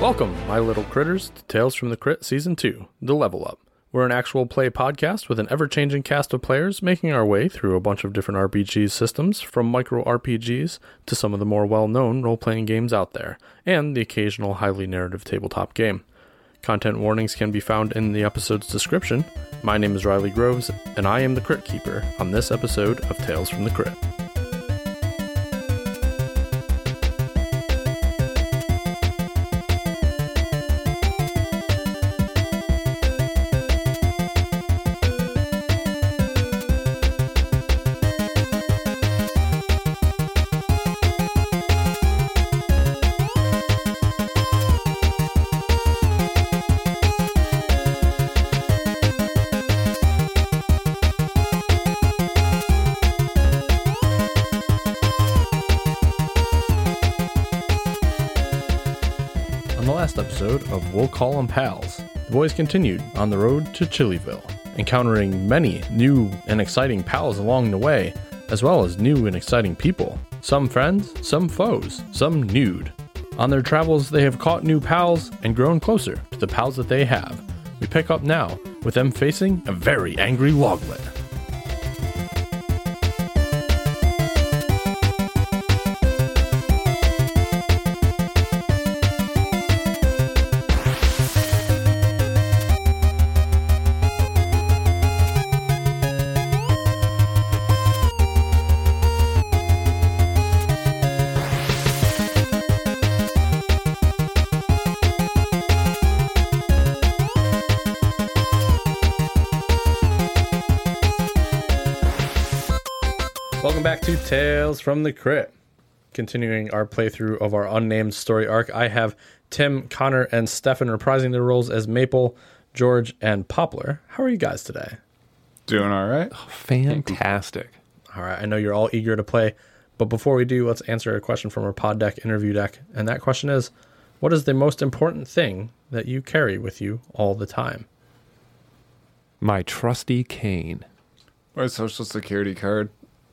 Welcome, my little critters, to Tales from the Crypt Season 2, The Level Up. We're an actual play podcast with an ever-changing cast of players making our way through a bunch of different RPG systems, from micro RPGs to some of the more well-known role-playing games out there, and the occasional highly narrative tabletop game. Content warnings can be found in the episode's description. My name is Riley Groves, and I am the Crypt Keeper on this episode of Tales from the Crypt. Episode of We'll Call 'Em Pals, the boys continued on the road to Chillyville, encountering many new and exciting pals along the way, as well as new and exciting people. Some friends, some foes, some nude. On their travels, they have caught new pals and grown closer to the pals that they have. We pick up now with them facing a very angry Loglet. Welcome back to Tales from the Crypt. Continuing our playthrough of our unnamed story arc, I have Tim, Connor, and Stefan reprising their roles as Maple, George, and Poplar. How are you guys today? Doing all right. Oh, fantastic. All right, I know you're all eager to play, but before we do, let's answer a question from our pod deck interview deck. And that question is, what is the most important thing that you carry with you all the time? My trusty cane. My social security card.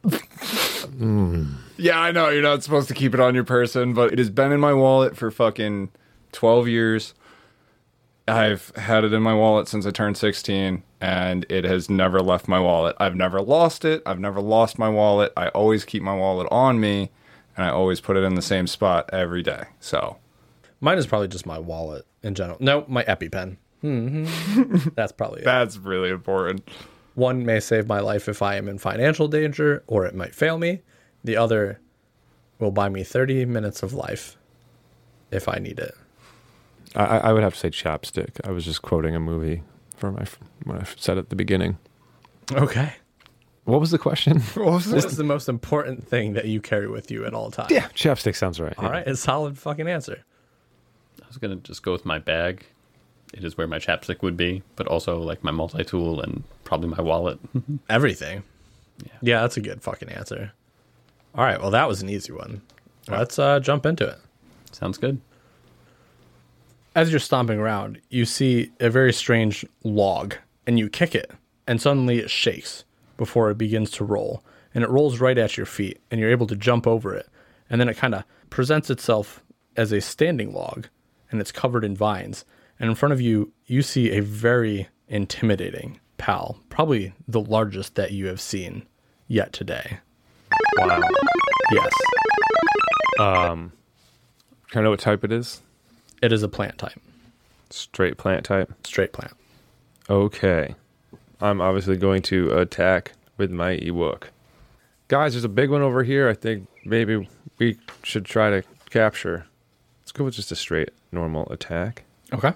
Yeah, I know you're not supposed to keep it on your person, but it has been in my wallet for fucking 12 years. I've had it in my wallet since I turned 16, and it has never left my wallet. I've never lost it. I've never lost my wallet. I always keep my wallet on me, and I always put it in the same spot every day. So, mine is probably just my wallet in general. No, my EpiPen. That's probably it. That's really important. One may save my life if I am in financial danger, or it might fail me. The other will buy me 30 minutes of life if I need it. I would have to say chapstick. I was just quoting a movie from when I said at the beginning. Okay. What was the question? What is the most important thing that you carry with you at all times? Yeah, chapstick sounds right. All right, a solid fucking answer. I was going to just go with my bag. It is where my chapstick would be, but also like my multi-tool and probably my wallet. Everything. Yeah, that's a good fucking answer. All right, well, that was an easy one. Let's jump into it. Sounds good. As you're stomping around, you see a very strange log, and you kick it, and suddenly it shakes before it begins to roll, and it rolls right at your feet, and you're able to jump over it, and then it kind of presents itself as a standing log, and it's covered in vines. And in front of you, you see a very intimidating pal, probably the largest that you have seen yet today. Wow. Yes. Can I know what type it is? It is a plant type. Straight plant type? Straight plant. Okay. I'm obviously going to attack with my Ewok. Guys, there's a big one over here. I think maybe we should try to capture. Let's go with just a straight normal attack. Okay.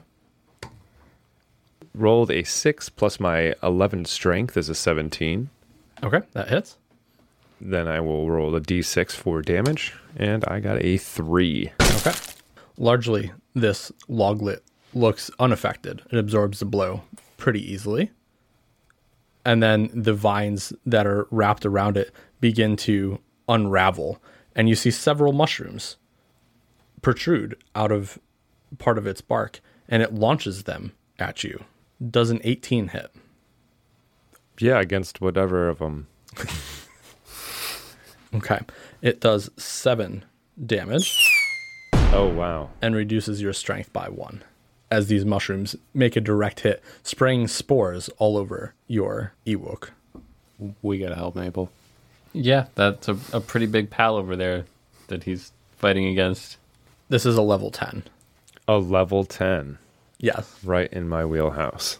Rolled a 6 plus my 11 strength is a 17. Okay, that hits. Then I will roll a d6 for damage, and I got a 3. Okay. Largely, this loglet looks unaffected. It absorbs the blow pretty easily. And then the vines that are wrapped around it begin to unravel, and you see several mushrooms protrude out of part of its bark, and it launches them at you. Does an 18 hit? Yeah, against whatever of them. Okay. It does 7 damage. Oh, wow. and reduces your strength by 1 as these mushrooms make a direct hit, spraying spores all over your Ewok. We gotta help Maple. Yeah, that's a pretty big pal over there that he's fighting against. This is a level 10. A level 10. Yes. Right in my wheelhouse.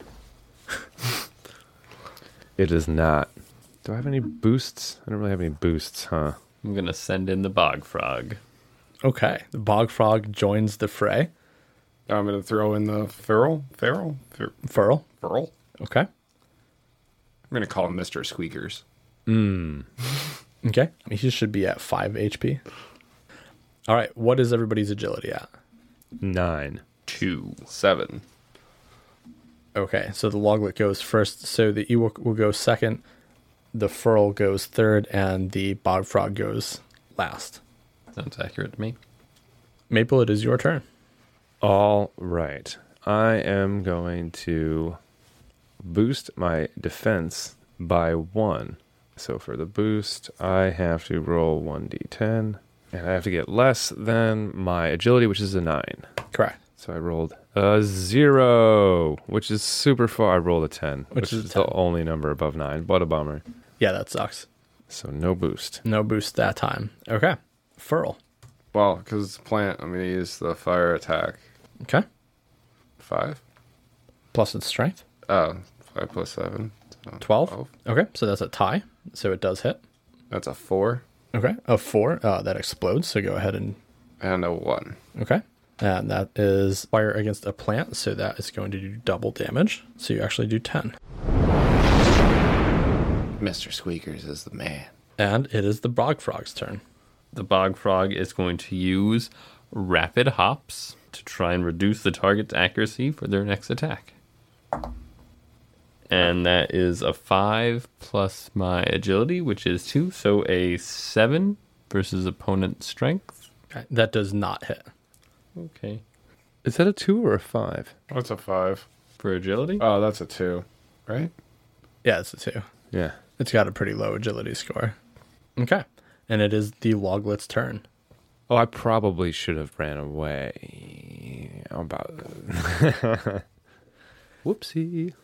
It is not. Do I have any boosts? I don't really have any boosts, huh? I'm going to send in the Bog Frog. Okay. The Bog Frog joins the fray. I'm gonna throw in the Feral. Furl. Okay. I'm gonna call him Mr. Squeakers. Okay. He should be at 5 HP. All right. What is everybody's agility at? 9. 2. 7. Okay. So the Loglet goes first. So the Ewok will go second. The Furl goes third. And the Bog Frog goes last. Sounds accurate to me. Maple, it is your turn. All right. I am going to boost my defense by 1. So for the boost, I have to roll 1d10. And I have to get less than my agility, which is a 9. Correct. So I rolled a 0, which is super far. I rolled a 10, Which which is is a 10. the only number above 9. What a bummer. Yeah, that sucks. So no boost. No boost that time. Okay. Furl. Well, because it's a plant, I'm gonna use the fire attack. Okay. 5. Plus its strength. 5 plus 7. So 12. Okay. So that's a tie. So it does hit. That's a 4 Okay. A 4. That explodes. So go ahead and. and a 1. Okay. And that is fire against a plant. So that is going to do double damage. So you actually do 10. Mr. Squeakers is the man. And it is the Bog Frog's turn. The Bog Frog is going to use Rapid Hops to try and reduce the target's accuracy for their next attack. And that is a 5 plus my agility, which is 2. So a 7 versus opponent's strength. Okay. That does not hit. Okay. Is that a 2 or a 5? What's a 5? For agility? Oh, that's a 2, right? Yeah, it's a 2. Yeah. It's got a pretty low agility score. Okay. And it is the Loglet's turn. Oh, I probably should have ran away. How about Whoopsie.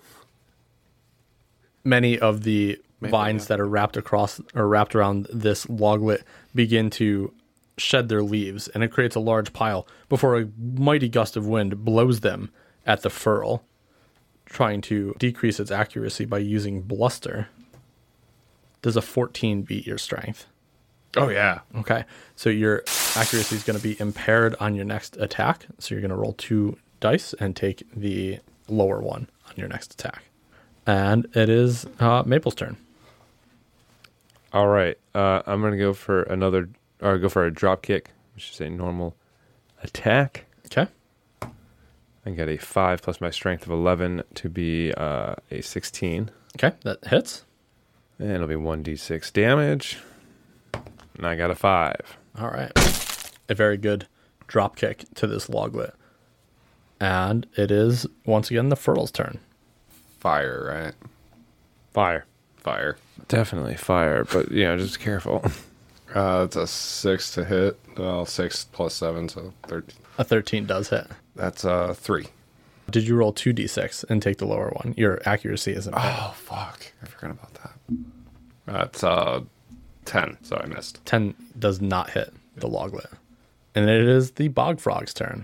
Many of the vines that are wrapped around this Loglet begin to shed their leaves, and it creates a large pile before a mighty gust of wind blows them at the Furl, trying to decrease its accuracy by using Bluster. Does a 14 beat your strength? Oh, yeah. Okay, so your accuracy is going to be impaired on your next attack. So you're going to roll 2 dice and take the lower one on your next attack. And it is Maple's turn. All right. I'm going to go for a drop kick, which is a normal attack. Okay. I get a 5 plus my strength of 11 to be a 16. Okay, that hits. And it'll be 1d6 damage. And I got a 5. All right. A very good drop kick to this Loglet. And it is, once again, the Furl's turn. Fire, right? Fire. Fire. Definitely fire, but just careful. It's a 6 to hit. Well, 6 plus 7, so 13. A 13 does hit. That's 3. Did you roll 2d6 and take the lower one? Your accuracy isn't bad. Oh, fuck. I forgot about that. That's 10, so I missed. 10 does not hit the Loglet. And it is the Bog Frog's turn.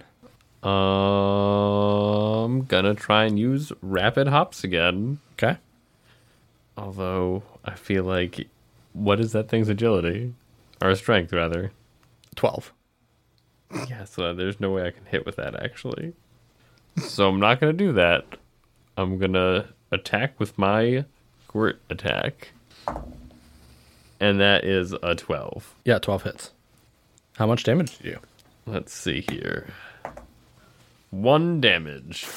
Gonna try and use Rapid Hops again. Okay. Although, I feel like, what is that thing's agility? Or strength, rather. 12. Yeah, so there's no way I can hit with that, actually. So I'm not gonna do that. I'm gonna attack with my Squirt attack. And that is a 12. Yeah, 12 hits. How much damage do you do? Let's see here. 1 damage.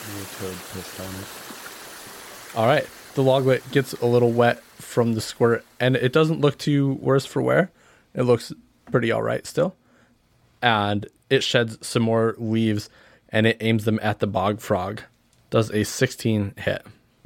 All right. The Loglet gets a little wet from the squirt, and it doesn't look too worse for wear. It looks pretty all right still. And it sheds some more leaves, and it aims them at the Bog Frog. Does a 16 hit.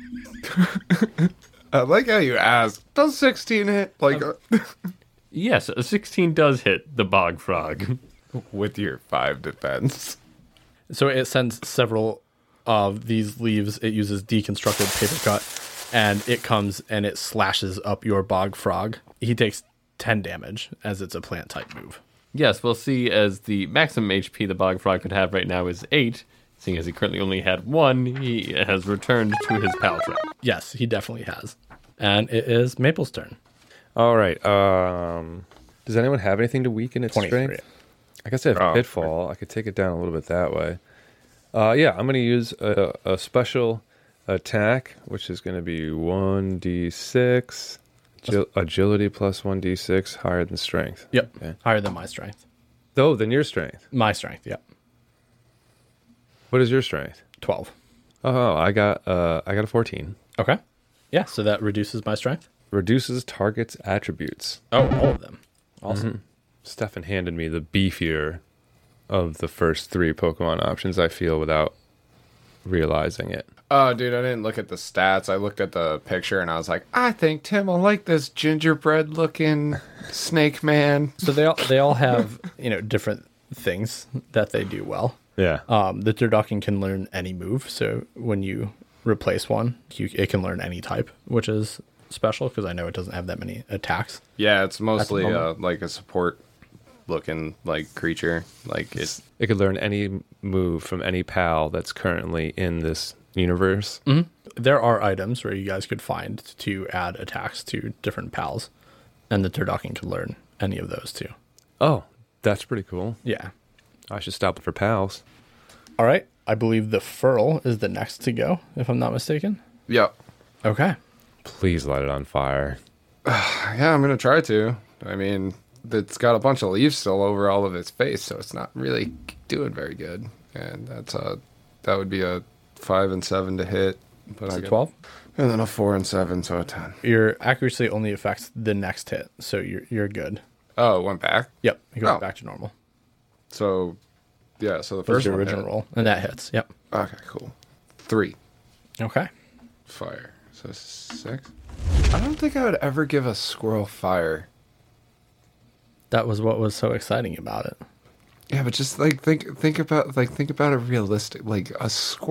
I like how you asked. Does 16 hit? Like, Yes, a 16 does hit the Bog Frog. with your 5 defense. So it sends several of these leaves. It uses deconstructed paper cut, and it comes and it slashes up your bog frog. He takes 10 damage as it's a plant type move. Yes, we'll see as the maximum HP the bog frog could have right now is 8. Seeing as he currently only had 1, he has returned to his pal trap. Yes, he definitely has. And it is Maple's turn. All right. Does anyone have anything to weaken its 23. strength? I guess I have Pitfall. I could take it down a little bit that way. Yeah, I'm going to use a special attack, which is going to be 1d6. Agility plus 1d6, higher than strength. Yep, Okay. higher than my strength. Oh, than your strength. My strength, yep. What is your strength? 12. Oh, I got a 14. Okay. Yeah, so that reduces my strength. Reduces target's attributes. Oh, all of them. Awesome. Stefan handed me the beefier of the first 3 Pokemon options, I feel, without realizing it. Oh, dude, I didn't look at the stats. I looked at the picture and I was like, I think Tim will like this gingerbread-looking snake man. So they all have, different things that they do well. Yeah. The Turducken can learn any move, so when you replace one, it can learn any type, which is special because I know it doesn't have that many attacks. Yeah, it's mostly moment. like a support-looking like creature. Like it's It could learn any move from any pal that's currently in this universe. There are items where you guys could find to add attacks to different pals, and the Turducken can learn any of those too. Oh, that's pretty cool. Yeah. I should stop it for pals. All right. I believe the Furl is the next to go, if I'm not mistaken. yeah, Okay. Please light it on fire. yeah. I'm gonna try to. I mean, it's got a bunch of leaves still over all of its face, so it's not really doing very good. And that would be a 5 and 7 to hit. But Is I it got- 12? and then a 4 and 7, so a 10. Your accuracy only affects the next hit, so you're good. Oh, it went back. Yep. You go Oh. back to normal. So, yeah. So the First first your one original hit. roll, and that hits. Yep. Okay, cool. 3 Okay. fire. So 6. I don't think I would ever give a squirrel fire. That was what was so exciting about it. Yeah, but just like think about a realistic a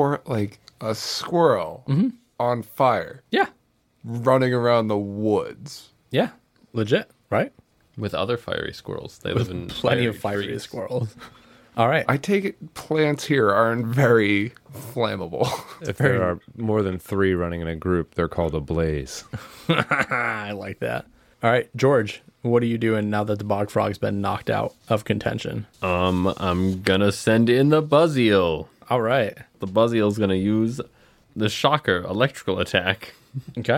squirrel on fire Yeah. running around the woods. Yeah. Legit, right? With other fiery squirrels. They live in Plenty of fiery trees. squirrels. All right. I take it plants here aren't very flammable. If there are more than 3 running in a group, they're called a blaze. I like that. All right, George, what are you doing now that the bog frog's been knocked out of contention? I'm gonna send in the Buzzeel. All right. The Buzzeel's gonna use the Shocker electrical attack. Okay.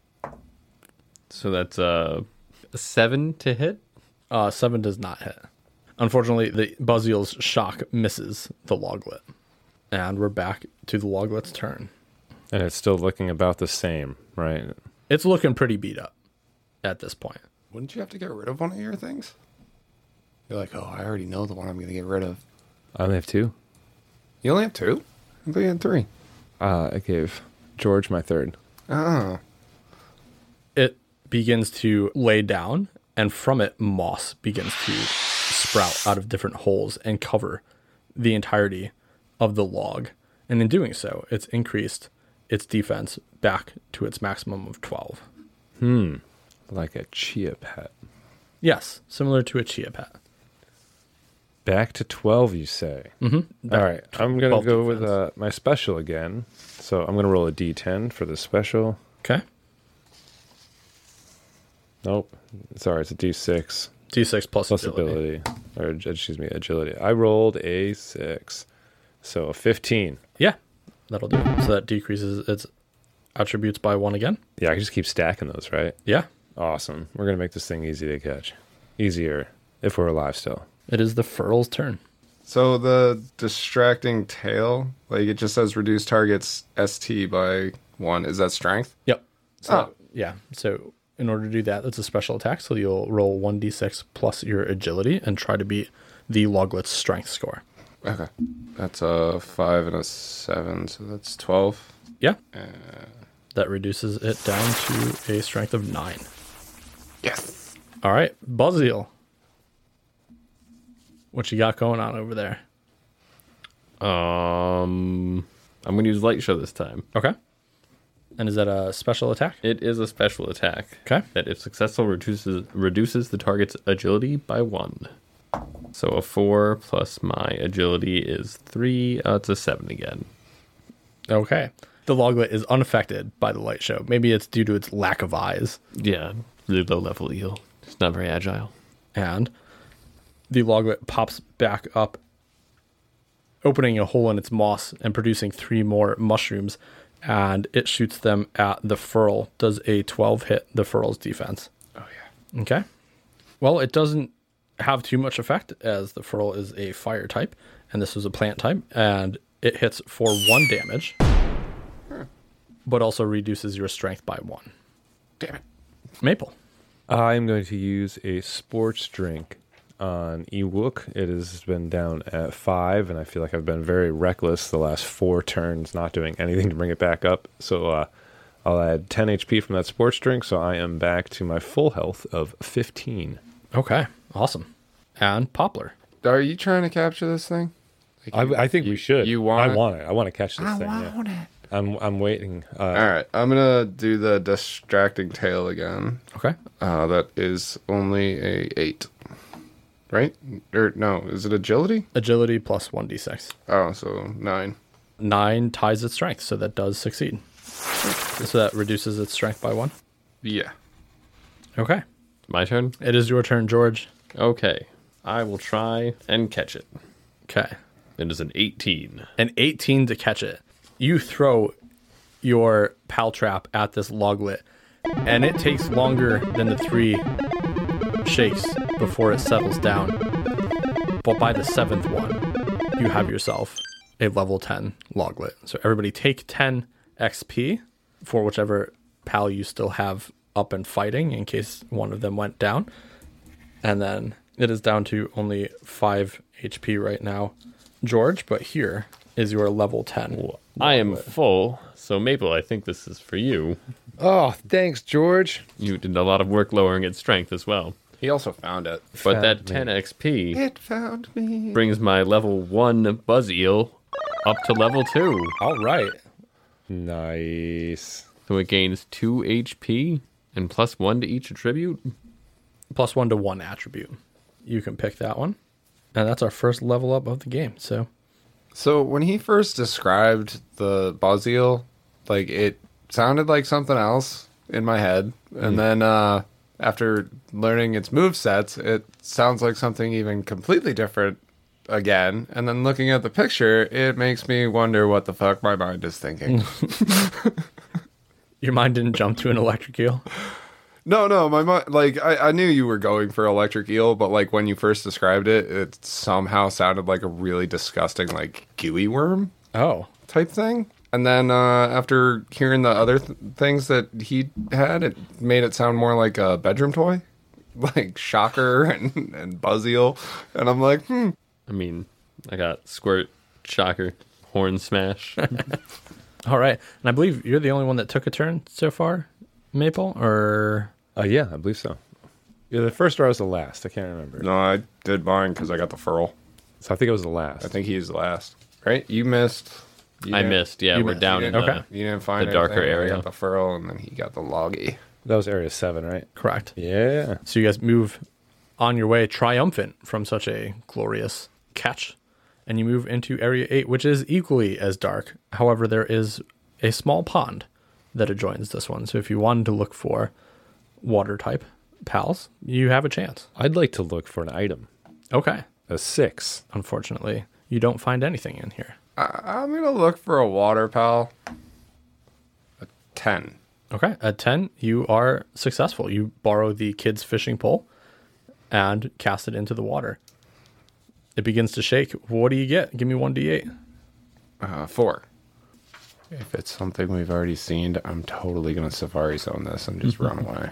So that's a 7 to hit. 7 does not hit. Unfortunately, the Buzzeel's shock misses the Loglet. And we're back to the Loglet's turn. And it's still looking about the same, right? It's looking pretty beat up at this point. Wouldn't you have to get rid of one of your things? You're like, oh, I already know the one I'm going to get rid of. I only have 2. You only have 2? I thought you had 3. I gave George my 3rd. Oh. It begins to lay down, and from it, moss begins to sprout out of different holes and cover the entirety of the log. And in doing so, it's increased its defense back to its maximum of 12. Like a chia pet. Yes, similar to a chia pet. Back to 12, you say? Mm-hmm. All right, I'm going to 12 go defense. with my special again. So I'm going to roll a d10 for the special. Okay. Nope. Sorry, it's a d6 D6 plus plus agility. ability. Or, excuse me, agility. I rolled a 6. So a 15. Yeah, that'll do. So that decreases its attributes by 1 again. Yeah, I can just keep stacking those, right? Yeah. Awesome. We're going to make this thing easy to catch. Easier if we're alive still. It is the Furl's turn. So the distracting tail, like it just says reduce targets ST by 1. Is that strength? Yep. So, Oh. yeah. So in order to do that, that's a special attack. So you'll roll 1d6 plus your agility and try to beat the Loglet's strength score. Okay. That's a 5 and a 7, so that's 12. Yeah. That reduces it down to a strength of 9. Yes. All right. Buzzeal. What you got going on over there? I'm gonna use light show this time. Okay. And is that a special attack? It is a special attack. Okay. That if successful reduces the target's agility by 1. So a 4 plus my agility is 3. It's a 7 again. Okay. The loglet is unaffected by the light show. Maybe it's due to its lack of eyes. Yeah, really low level eel. It's not very agile. And the loglet pops back up, opening a hole in its moss and producing 3 more mushrooms, and it shoots them at the Furl. Does a 12 hit the Furl's defense? Oh, yeah. Okay. Well, it doesn't have too much effect as the Furl is a fire type, and this was a plant type, and it hits for 1 damage, but also reduces your strength by 1. Damn it. Maple. I'm going to use a sports drink on Ewok. It has been down at 5, and I feel like I've been very reckless the last 4 turns, not doing anything to bring it back up. So I'll add 10 HP from that sports drink, so I am back to my full health of 15. Okay. Awesome. And Poplar. Are you trying to capture this thing? I think we should. You want I it? want it. I want to catch this thing. I Yeah. want it. I'm waiting. All right, I'm gonna do the distracting tail again. Okay. That is only a 8, right? Or no, is it agility? Agility plus 1d6. Oh, so 9. 9 ties its strength, so that does succeed. So that reduces its strength by 1. Yeah. Okay. My turn? It is your turn, George. Okay. I will try and catch it. Okay. It is an 18. An 18 to catch it. You throw your pal trap at this loglet, and it takes longer than the 3 shakes before it settles down. But by the 7th one, you have yourself a level 10 loglet. So everybody take 10 XP for whichever pal you still have up and fighting in case one of them went down. And then it is down to only 5 HP right now, George, but here is your level 10. I am full, so Maple, I think this is for you. Oh, thanks, George. You did a lot of work lowering its strength as well. He also found it. But Found that me. 10 XP It found me. brings my level 1 Buzz Eel up to level 2. All right. Nice. So it gains 2 HP and plus 1 to each attribute. Plus 1 to 1 attribute. You can pick that one. And that's our first level up of the game. So when he first described the Buzziel, like it sounded like something else in my head, and then after learning its movesets, it sounds like something even completely different again. And then looking at the picture, it makes me wonder what the fuck my mind is thinking. Your mind didn't jump to an electric eel? No, my mind, like I knew you were going for electric eel, but like when you first described it, it somehow sounded like a really disgusting, like gooey worm Oh. type thing. And then after hearing the other things that he had, it made it sound more like a bedroom toy, like Shocker and Buzz Eel. And I'm like, I mean, I got Squirt, Shocker, Horn Smash. All right. And I believe you're the only one that took a turn so far, Maple? Or... Yeah, I believe so. Yeah, the first or I was the last. I can't remember. no, I did mine because I got the furl. So I think it was the last. I think he's the last, right? You missed. You I didn't- missed. Yeah, you we're missed. down You in didn't, Okay. you didn't find the darker anything. I area. got the furl, and then he got the loggy. That was Area 7, right? Correct. Yeah. So you guys move on your way triumphant from such a glorious catch. And you move into Area 8, which is equally as dark. However, there is a small pond that adjoins this one. So if you wanted to look for water type pals, you have a chance. I'd like to look for an item. Okay. A 6. Unfortunately, you don't find anything in here. I'm gonna look for a water pal. A 10. Okay. At 10, you are successful. You borrow the kid's fishing pole and cast it into the water. It begins to shake. What do you get? Give me 1d8. 4. If it's something we've already seen, I'm totally gonna Safari Zone this and just run away.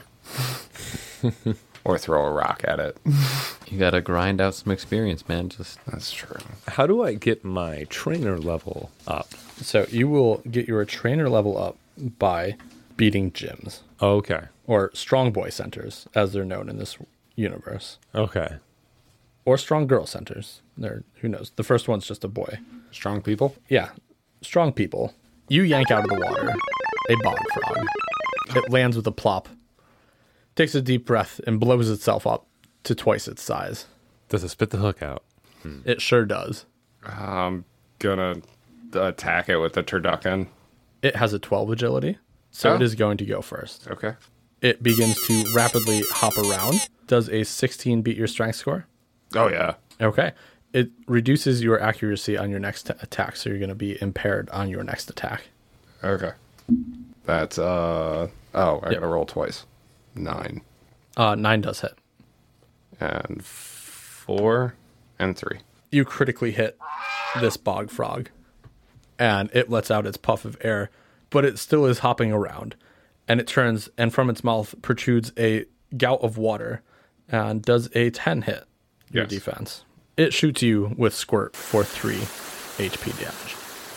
Or throw a rock at it. You gotta grind out some experience, man. Just That's true. How do I get my trainer level up? So you will get your trainer level up by beating gyms Okay. or strong boy centers, as they're known in this universe. Okay. or strong girl centers. There, who knows? The first one's just a boy. Strong people. Yeah, strong people. You yank out of the water a bog frog. It lands with a plop, takes a deep breath, and blows itself up to twice its size. Does it spit the hook out? It sure does. I'm gonna attack it with the turducken. It has a 12 agility, so Oh. it is going to go first. Okay. It begins to rapidly hop around. Does a 16 beat your strength score? Oh yeah. Okay. It reduces your accuracy on your next attack, so you're going to be impaired on your next attack. Okay. That's I Yep. gotta roll twice. 9 9 does hit. and 4 and 3. You critically hit this bog frog, and it lets out its puff of air, but it still is hopping around. And it turns, and from its mouth protrudes a gout of water, and does a 10 hit your Yes. defense. It shoots you with squirt for 3 HP damage.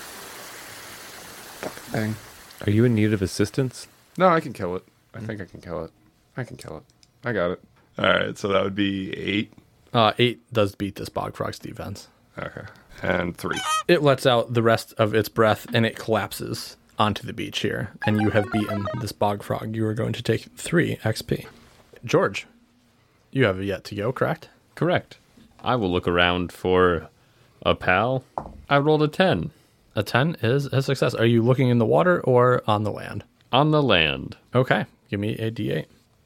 Dang. Are you in need of assistance? No, I can kill it. I think I can kill it. I can kill it. I got it. All right, so that would be 8. 8 does beat this bog frog's defense. Okay. And 3. It lets out the rest of its breath, and it collapses onto the beach here. And you have beaten this bog frog. You are going to take 3 XP. George, you have yet to go, correct? Correct. I will look around for a pal. I rolled a 10 A 10 is a success. Are you looking in the water or on the land? on the land. Okay, give me a D8.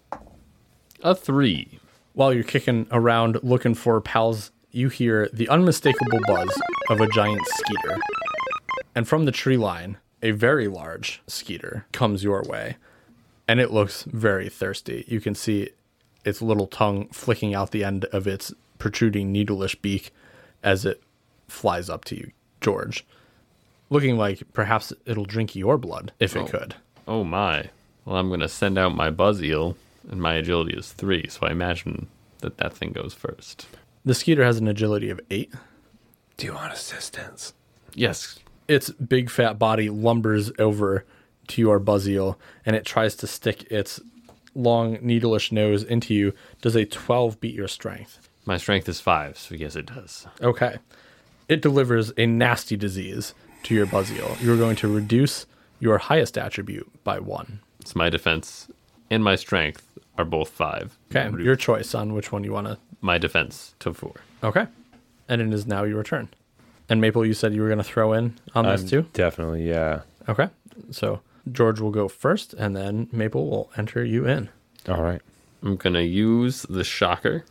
A 3. While you're kicking around looking for pals, you hear the unmistakable buzz of a giant skeeter. And from the tree line, a very large skeeter comes your way. And it looks very thirsty. You can see its little tongue flicking out the end of its protruding needleish beak as it flies up to you, George. Looking like perhaps it'll drink your blood if it could. Oh my. Well, I'm going to send out my buzz eel, and my agility is 3, so I imagine that that thing goes first. The skeeter has an agility of 8. Do you want assistance? Yes. Its big fat body lumbers over to your buzz eel, and it tries to stick its long needleish nose into you. Does a 12 beat your strength? My strength is 5, so yes, it does. Okay. It delivers a nasty disease to your buzz eel. You're going to reduce your highest attribute by 1. So my defense and my strength are both 5. Okay, your choice on which one you want to. My defense to 4. Okay. And it is now your turn. And Maple, you said you were going to throw in on this too? Definitely, yeah. Okay. So George will go first, and then Maple will enter you in. All right. I'm going to use the shocker.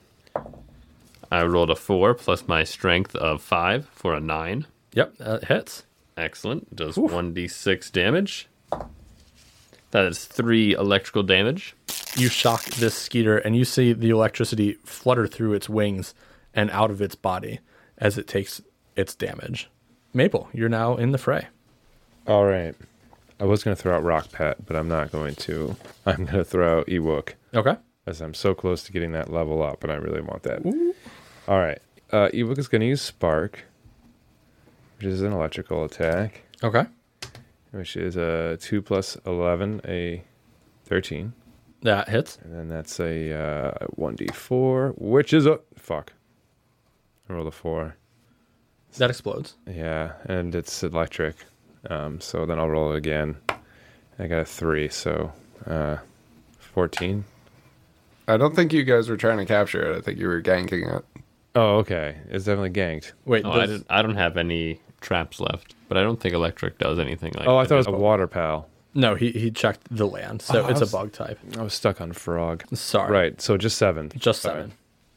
I rolled a 4 plus my strength of 5 for a 9. Yep, that hits. Excellent. Does 1d6 damage. That is 3 electrical damage. You shock this skeeter, and you see the electricity flutter through its wings and out of its body as it takes its damage. Maple, you're now in the fray. All right. I was going to throw out Rock Pet, but I'm not going to. I'm going to throw out Ewok, Okay. as I'm so close to getting that level up, and I really want that. All right. Ewok is going to use Spark, which is an electrical attack, Okay. which is a 2 plus 11, a 13. That hits. And then that's a 1d4, which is a... Fuck. I rolled a 4. That explodes. Yeah, and it's electric. So then I'll roll it again. I got a 3, so 14. I don't think you guys were trying to capture it. I think you were ganking it. Oh, okay. It's definitely ganked. Wait, Oh, I don't have any traps left, but I don't think electric does anything like Oh, I that. thought it was a water pal. no, he checked the land, so Oh, it's I a was- bug type. I was stuck on frog. Sorry. Right, so just 7. Just 7.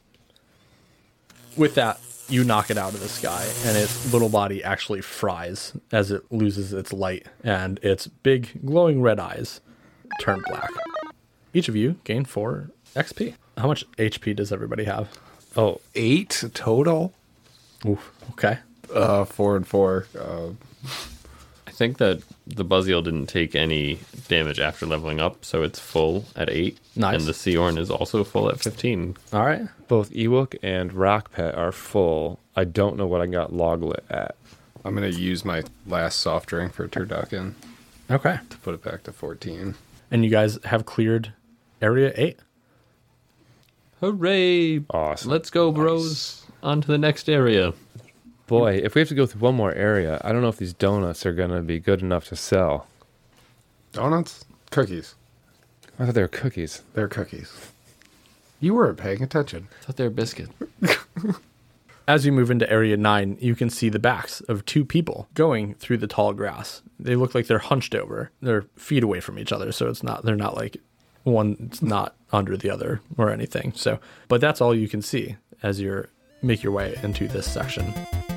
With that, you knock it out of the sky, and its little body actually fries as it loses its light, and its big, glowing red eyes turn black. Each of you gain 4 XP. How much HP does everybody have? Oh, 8 total? Oof. Okay. 4 and 4. I think that the buzz eel didn't take any damage after leveling up, so it's full at 8. Nice. And the Seorn is also full at 15. All right. both Ewok and Rock Pet are full. I don't know what I got Loglit at. I'm going to use my last soft drink for turducken Okay. to put it back to 14. And you guys have cleared Area 8. Hooray! Awesome. Let's go, bros. on to the next area. Boy, if we have to go through one more area, I don't know if these donuts are going to be good enough to sell. Donuts? Cookies. I thought they were cookies. They're cookies. You weren't paying attention. I thought they were biscuit. As you move into Area 9, you can see the backs of two people going through the tall grass. They look like they're hunched over. They're feet away from each other, so they're not like one's not under the other or anything. So, but that's all you can see as you make your way into this section.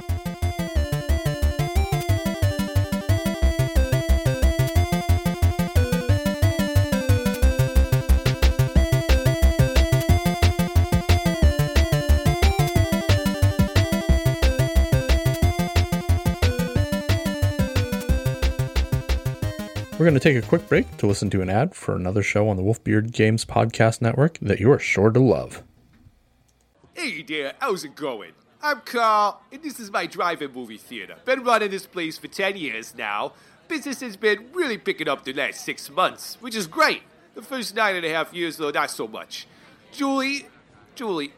We're going to take a quick break to listen to an ad for another show on the Wolfbeard Games Podcast Network that you are sure to love. Hey there, how's it going? I'm Carl, and this is my drive-in movie theater. Been running this place for 10 years now. Business has been really picking up the last 6 months, which is great. The first 9.5 years, though, not so much. Julie! Get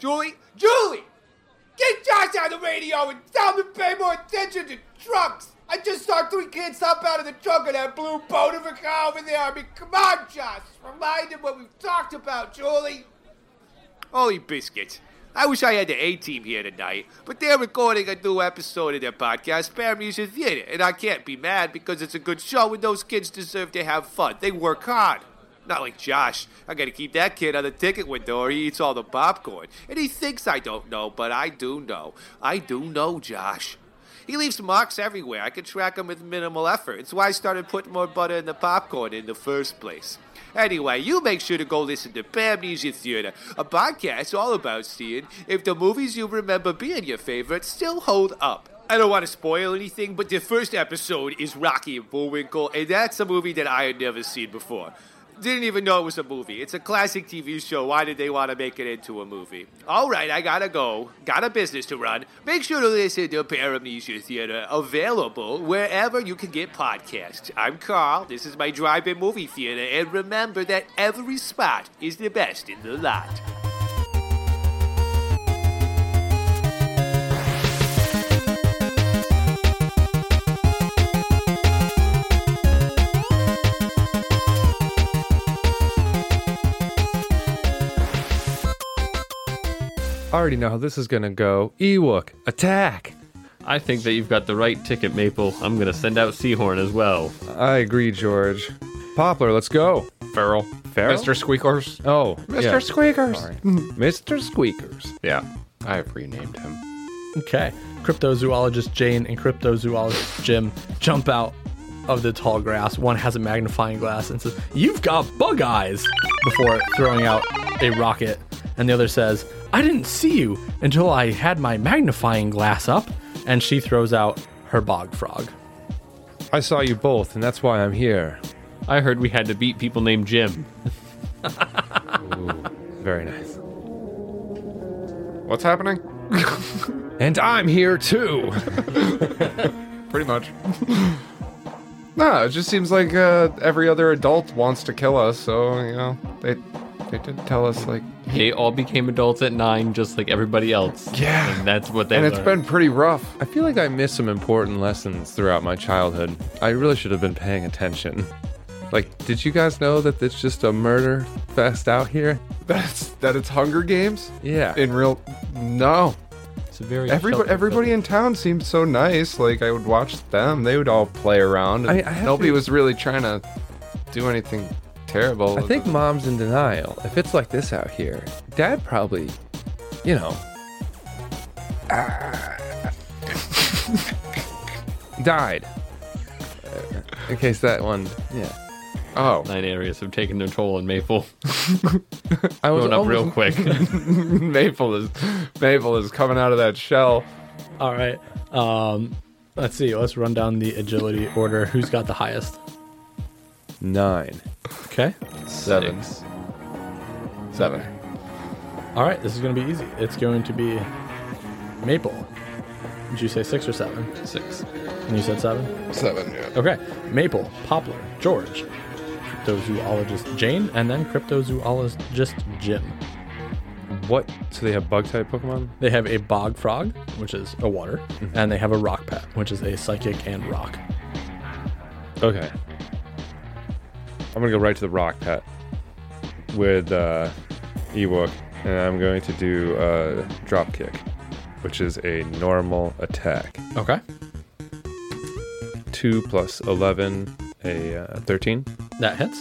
Josh on the radio and tell him to pay more attention to trucks! I just saw 3 kids hop out of the trunk of that blue motor car over there. I mean, come on, Josh. Remind him what we've talked about, Julie. Holy biscuits. I wish I had the A-Team here tonight, but they're recording a new episode of their podcast, Paramusia Theater, and I can't be mad because it's a good show and those kids deserve to have fun. They work hard. Not like Josh. I gotta keep that kid on the ticket window or he eats all the popcorn. And he thinks I don't know, but I do know. I do know, Josh. He leaves marks everywhere. I can track him with minimal effort. It's why I started putting more butter in the popcorn in the first place. Anyway, you make sure to go listen to Paramusia Theater, a podcast all about seeing if the movies you remember being your favorite still hold up. I don't want to spoil anything, but the first episode is Rocky and Bullwinkle, and that's a movie that I had never seen before. Didn't even know it was a movie. It's a classic TV show. Why did they want to make it into a movie? All right, I gotta go. Got a business to run. Make sure to listen to Paramusia Theater, available wherever you can get podcasts. I'm Carl. This is my drive-in movie theater, and remember that every spot is the best in the lot. I already know how this is going to go. Ewok, attack! I think that you've got the right ticket, Maple. I'm going to send out Seahorn as well. I agree, George. Poplar, let's go. Feral. Feral? Mr. Squeakers. Oh, Mr. yeah. Squeakers. Sorry. Mr. Squeakers. Yeah, I have renamed him. Okay. Cryptozoologist Jane and cryptozoologist Jim jump out of the tall grass. One has a magnifying glass and says, "You've got bug eyes," before throwing out a rocket. And the other says, "I didn't see you until I had my magnifying glass up." And she throws out her bog frog. I saw you both, and that's why I'm here. I heard we had to beat people named Jim. Very nice. What's happening? And I'm here too. Pretty much. No, it just seems like every other adult wants to kill us, so, you know, they did tell us, like... They all became adults at 9, just like everybody else. Yeah. And that's what they And it's learned. been pretty rough. I feel like I missed some important lessons throughout my childhood. I really should have been paying attention. Like, did you guys know that it's just a murder fest out here? That it's Hunger Games? Yeah. In real... No. It's a very Everybody in town seemed so nice. Like, I would watch them. They would all play around. And I have nobody to- was really trying to do anything terrible. I think Mom's in denial. If it's like this out here, Dad probably, you know, died. In case that one, yeah. Oh. 9 areas have taken their toll on Maple. I was Going up real almost- quick. Maple is coming out of that shell. All right. Let's see. Let's run down the agility order. Who's got the highest? 9. Okay. 7. 7. All right. This is going to be easy. It's going to be Maple. Did you say 6 or 7? 6. And you said 7? 7, yeah. Okay. Maple, Poplar, George, cryptozoologist Jane, and then cryptozoologist Jim. What? So they have bug type Pokemon? They have a bog frog, which is a water, and they have a rock pet, which is a psychic and rock. Okay. I'm gonna go right to the rock pet with Ewok, and I'm going to do drop kick, which is a normal attack. Okay. 2 plus 11, a 13. That hits.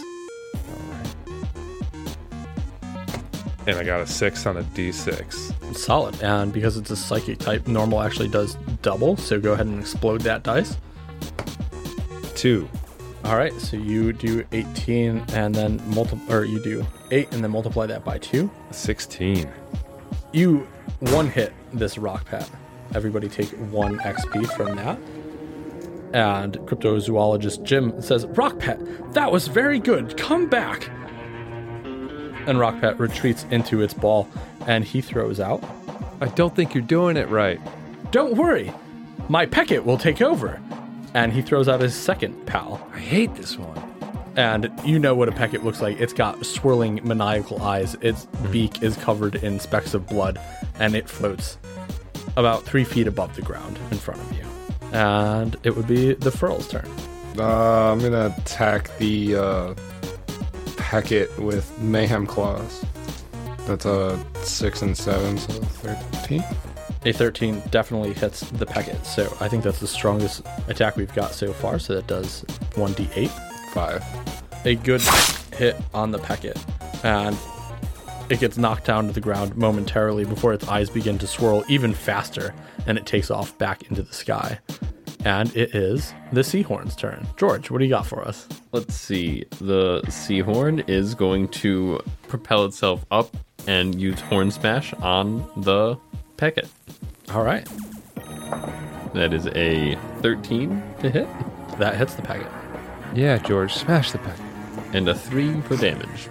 And I got a 6 on a d6. Solid. And because it's a psychic type, normal actually does double. So go ahead and explode that dice. 2. All right. So you do 18 and then you do 8 and then multiply that by 2. 16. You one hit this rock pet. Everybody take 1 XP from that. And cryptozoologist Jim says, Rock Pet, that was very good. Come back. And Rock Pet retreats into its ball, and he throws out. I don't think you're doing it right. Don't worry. My Peckett will take over. And he throws out his second pal. I hate this one. And you know what a Peckett looks like. It's got swirling maniacal eyes. Its beak is covered in specks of blood, and it floats about 3 feet above the ground in front of you. And it would be the Furl's turn. I'm gonna attack the Peckett with Mayhem Claws. That's a 6 and 7, so 13. A 13 definitely hits the Peckett, so I think that's the strongest attack we've got so far, so that does 1d8. 5. A good hit on the Peckett, and it gets knocked down to the ground momentarily before its eyes begin to swirl even faster, and it takes off back into the sky. And it is the Seahorn's turn. George, what do you got for us? Let's see. The Seahorn is going to propel itself up and use Horn Smash on the Peckett. All right. That is a 13 to hit That hits the Peckett. Yeah, George, smash the pack. and a 3 for damage.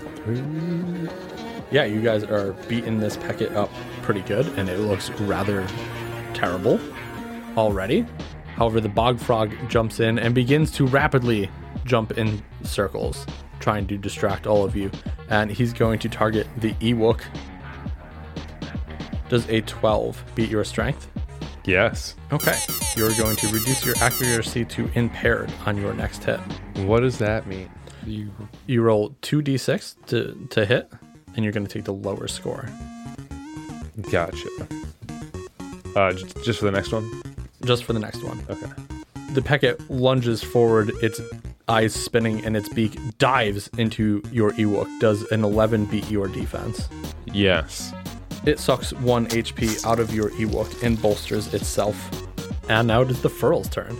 Yeah, you guys are beating this Peckett up pretty good, and it looks rather terrible already. However, the Bog Frog jumps in and begins to rapidly jump in circles, trying to distract all of you. And he's going to target the Ewok. Does a 12 beat your strength? Yes. Okay. You're going to reduce your accuracy to impaired on your next hit. What does that mean? You roll 2d6 to hit, and you're going to take the lower score. Gotcha. Just for the next one? Just for the next one. Okay. The Peckett lunges forward, its eyes spinning, and its beak dives into your Ewok. Does an 11 beat your defense? Yes. It sucks 1 HP out of your Ewok and bolsters itself. And now it is the Furl's turn.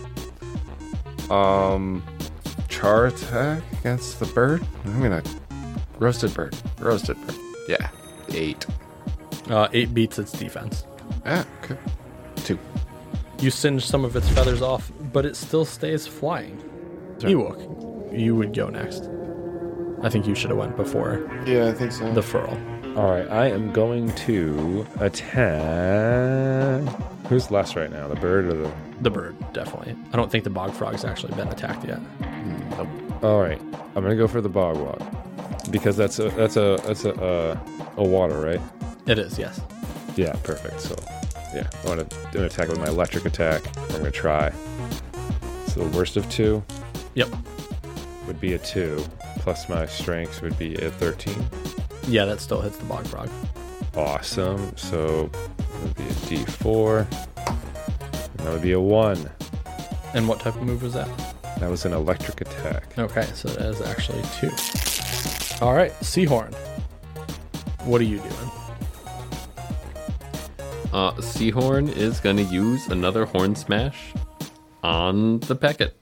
Char attack against the bird. I'm gonna roasted bird. Yeah, 8. 8 beats its defense. Ah, okay. 2. You singe some of its feathers off, but it still stays flying. Ewok, you would go next. I think you should have went before Yeah, I think so. the Furl. All right, I am going to attack. Who's less right now, the bird or the? The bird, definitely. I don't think the Bog Frog's actually been attacked yet. All right, I'm gonna go for the bog walk because that's a water, right? It is, yes. Yeah, perfect. So, yeah, I want to do an attack with my electric attack. I'm gonna try. So the worst of 2 Yep. would be a 2, plus my strength would be a 13. Yeah, that still hits the Bog Frog. Awesome. So it would be a D4. And that would be a 1. And what type of move was that? That was an electric attack. Okay, so that is actually 2. All right, Seahorn. What are you doing? Seahorn is going to use another Horn Smash on the Peckett.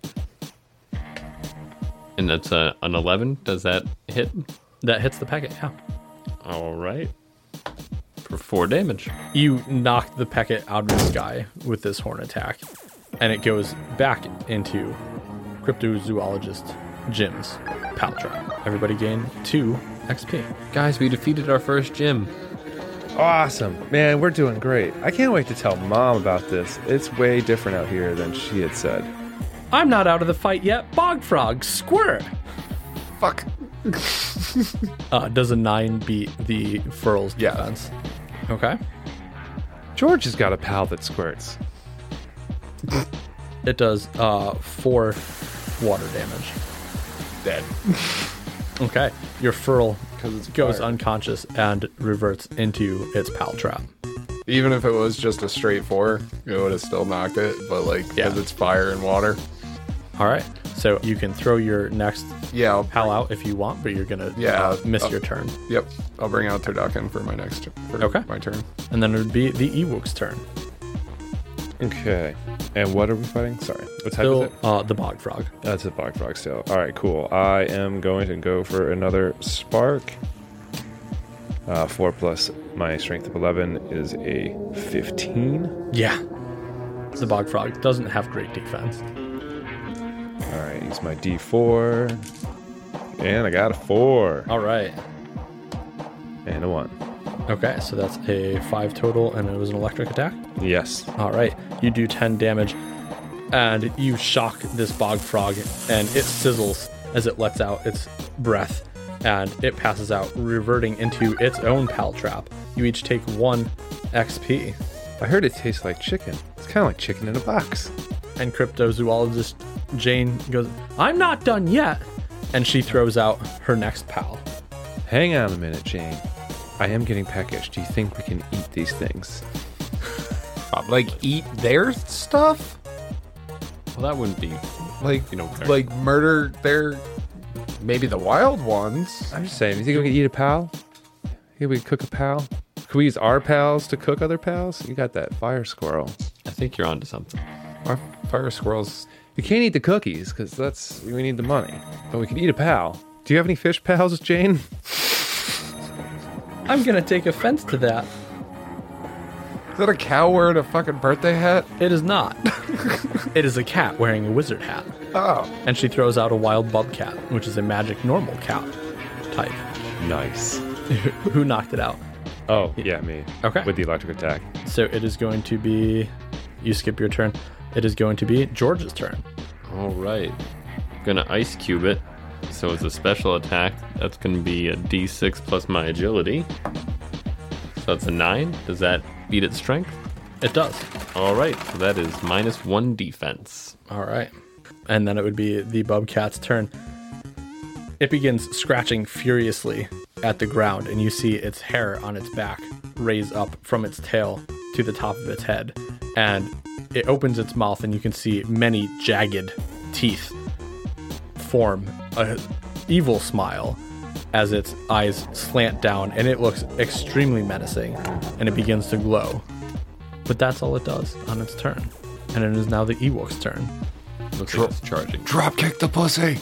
And that's an 11. Does that hit? That hits the Peckett, yeah. All right. For 4 damage. You knock the Peckett out of the sky with this horn attack, and it goes back into cryptozoologist Jim's pal trap. Everybody gain 2 XP. Guys, we defeated our first gym. Awesome. Man, we're doing great. I can't wait to tell Mom about this. It's way different out here than she had said. I'm not out of the fight yet. Bog Frog, squirt! Fuck. Does a 9 beat the Furl's Yeah. defense? Okay. George has got a pal that squirts. It does 4 water damage. Dead. Okay. Your Furl 'Cause it's goes fire. unconscious and reverts into its pal trap. Even if it was just a straight 4, it would have still knocked it. But like, because Yeah. it's fire and water. All right. So you can throw your next Yeah. pal out if you want, but you're gonna Yeah. miss your turn. Yep. I'll bring out Turducken for my next. For Okay. My turn. And then it would be the Ewok's turn. Okay. And what are we fighting? Sorry. What type Still is it? the Bog Frog. That's a Bog Frog still. All right, cool. I am going to go for another Spark. 4 plus my strength of 11 is a 15. Yeah. The Bog Frog doesn't have great defense. All right, use my D4. And I got a 4. All right. And a 1. Okay, so that's a 5 total, and it was an electric attack. Yes. All right, you do 10 damage, and you shock this Bog Frog, and it sizzles as it lets out its breath, and it passes out, reverting into its own pal trap. You each take 1 XP. I heard it tastes like chicken. It's kind of like chicken in a box. And cryptozoologist Jane goes, "I'm not done yet," and she throws out her next pal. Hang on a minute, Jane. I am getting peckish. Do you think we can eat these things? Like eat their stuff. Well, that wouldn't be. Like fair. like murder their. Maybe the wild ones. I'm just saying, do you think we can eat a pal? Think we could cook a pal? Can we use our pals to cook other pals? You got that fire squirrel. I think you're onto something. Our fire squirrels. You can't eat the cookies because we need the money. But we can eat a pal. Do you have any fish pals, Jane? I'm gonna take offense to that. Is that a cow wearing a fucking birthday hat? It is not. It is a cat wearing a wizard hat. Oh. And she throws out a wild bobcat, which is a magic normal cat type. Nice. Who knocked it out? Oh, yeah, me. Okay. With the electric attack. So it is going to be. You skip your turn. It is going to be George's turn. All right. Gonna ice cube it. So it's a special attack. That's gonna be a D6 plus my agility. So that's a 9. Does that beat its strength? It does. All right. So that is -1 defense. All right. And then it would be the bobcat's turn. It begins scratching furiously at the ground, and you see its hair on its back raise up from its tail to the top of its head. And it opens its mouth, and you can see many jagged teeth form a evil smile as its eyes slant down, and it looks extremely menacing, and it begins to glow. But that's all it does on its turn. And it is now the Ewok's turn. Looks like it's charging. Drop kick the pussy.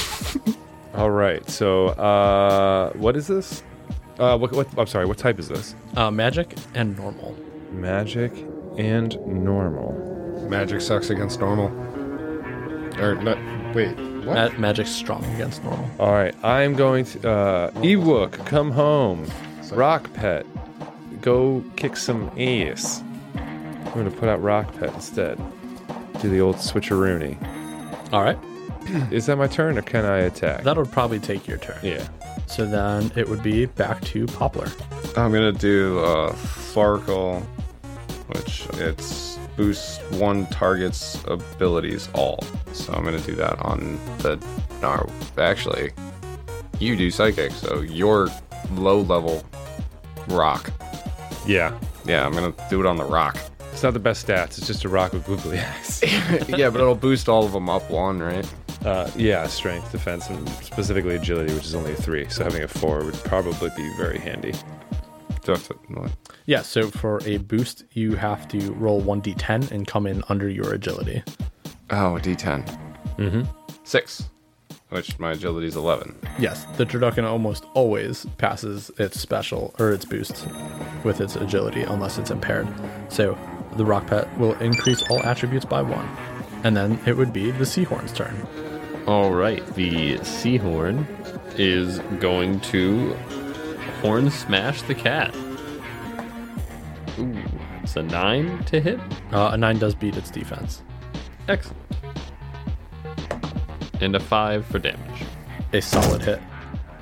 All right. So, what is this? What? I'm sorry. What type is this? Magic and normal. Magic and normal. Magic sucks against normal. Or not. Wait. What? Magic's strong against normal. All right. I'm going to Ewok, come home. Rock Pet, go kick some ass. I'm going to put out Rock Pet instead. Do the old switcheroony. All right. Is that my turn, or can I attack? That would probably take your turn. Yeah. So then it would be back to Poplar. I'm gonna do Farkle, which it's boosts one target's abilities all. So I'm gonna do that on the. No, actually, you do psychic, so your low level rock. Yeah. Yeah, I'm gonna do it on the rock. It's not the best stats. It's just a rock with googly eyes. Yeah, but it'll boost all of them up one, right? Yeah, strength, defense, and specifically agility, which is only a 3. So having a 4 would probably be very handy. Do I have to- what? Yeah, so for a boost, you have to roll 1d10 and come in under your agility. Oh, a D10. Mm-hmm. 6, which my agility is 11. Yes, the Turducken almost always passes its special, or its boost, with its agility, unless it's impaired. So the Rock Pet will increase all attributes by 1. And then it would be the Seahorn's turn. All right. The Seahorn is going to horn smash the cat. Ooh, it's a 9 to hit. A 9 does beat its defense. Excellent. And a 5 for damage. A solid hit.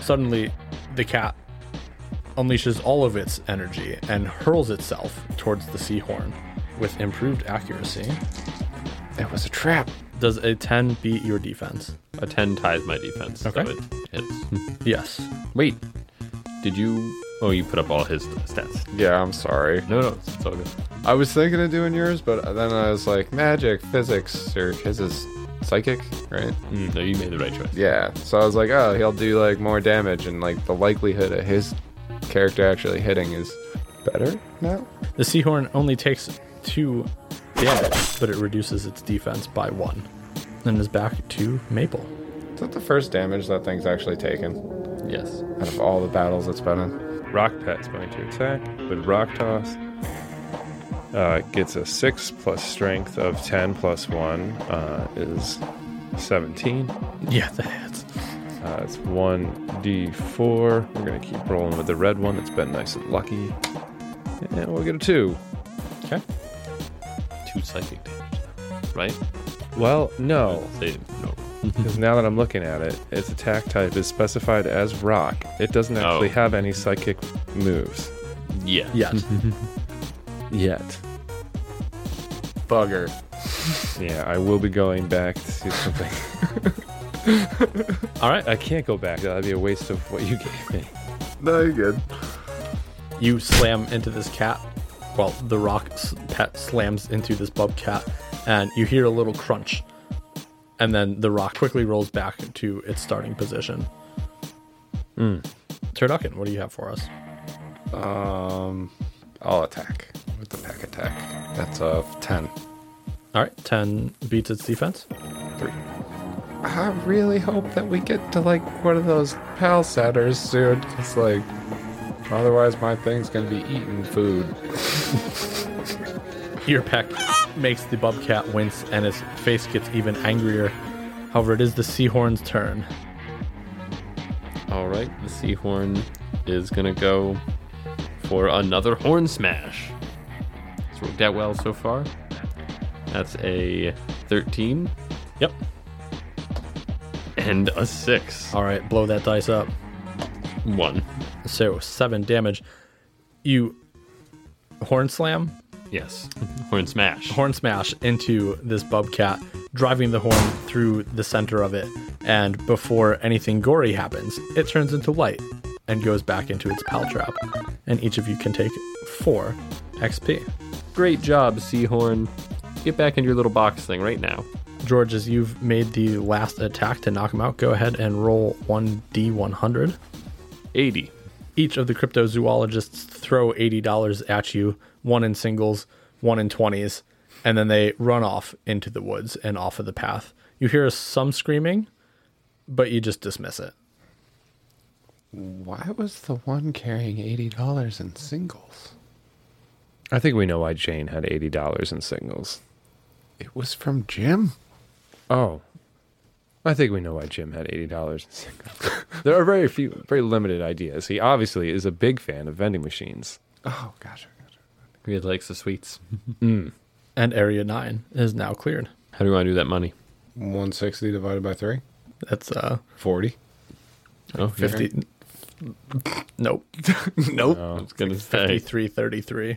Suddenly, the cat unleashes all of its energy and hurls itself towards the Seahorn with improved accuracy. It was a trap. Does a 10 beat your defense? A 10 ties my defense. Okay. So it hits. Yes. Wait. Did you... Oh, you put up all his stats. Yeah, I'm sorry. No, it's all good. I was thinking of doing yours, but then I was like, magic, physics, or his is psychic, right? No, you made the right choice. Yeah. So I was like, oh, he'll do like more damage, and like the likelihood of his character actually hitting is better now. The Seahorn only takes 2 damage, but it reduces its defense by 1. And is back to Maple. Is that the first damage that thing's actually taken Yes. out of all the battles it's been in? Rock Pet's going to attack with Rock Toss. Gets a 6 plus strength of 10 plus 1 is 17. Yeah, that hits. It's 1d4. We're going to keep rolling with the red one that's been nice and lucky. And we'll get a 2. Okay. 2 psychic damage. Right? Well, no. Say no. Because now that I'm looking at it, its attack type is specified as rock. It doesn't actually have any psychic moves. Yeah. Yes. Yet. Bugger. Yeah, I will be going back to see something. All right. I can't go back. That'd be a waste of what you gave me. No, you're good. You slam into this cat. Well, the rock pet slams into this bub cat, and you hear a little crunch. And then the rock quickly rolls back to its starting position. Turducken, what do you have for us? I'll attack with the pack attack. That's a 10. All right, 10 beats its defense. 3. I really hope that we get to like one of those pal setters soon, because like otherwise my thing's gonna be eating food. Ear peck makes the bobcat wince, and its face gets even angrier. However, it is the Seahorn's turn. All right. The Seahorn is going to go for another Horn Smash. It's worked out well so far. That's a 13 Yep. and a 6. All right, blow that dice up. 1. So 7 damage. You horn slam, Yes. Horn Smash. horn smash into this bobcat, driving the horn through the center of it. And before anything gory happens, it turns into light and goes back into its pal trap. And each of you can take 4 XP. Great job, Seahorn. Get back into your little box thing right now. George, as you've made the last attack to knock him out, go ahead and roll 1d100. 80. Each of the cryptozoologists throw $80 at you, 1 in singles, 1 in 20s, and then they run off into the woods and off of the path. You hear some screaming, but you just dismiss it. Why was the one carrying $80 in singles? I think we know why Jane had $80 in singles. It was from Jim? Oh. I think we know why Jim had $80 in singles. There are very limited ideas. He obviously is a big fan of vending machines. Oh, gotcha. He likes the sweets. And Area 9 is now cleared. How do you want to do that money? 160 divided by 3? That's 40. Oh, 50. Nope. Nope. I was going to say. 53.33.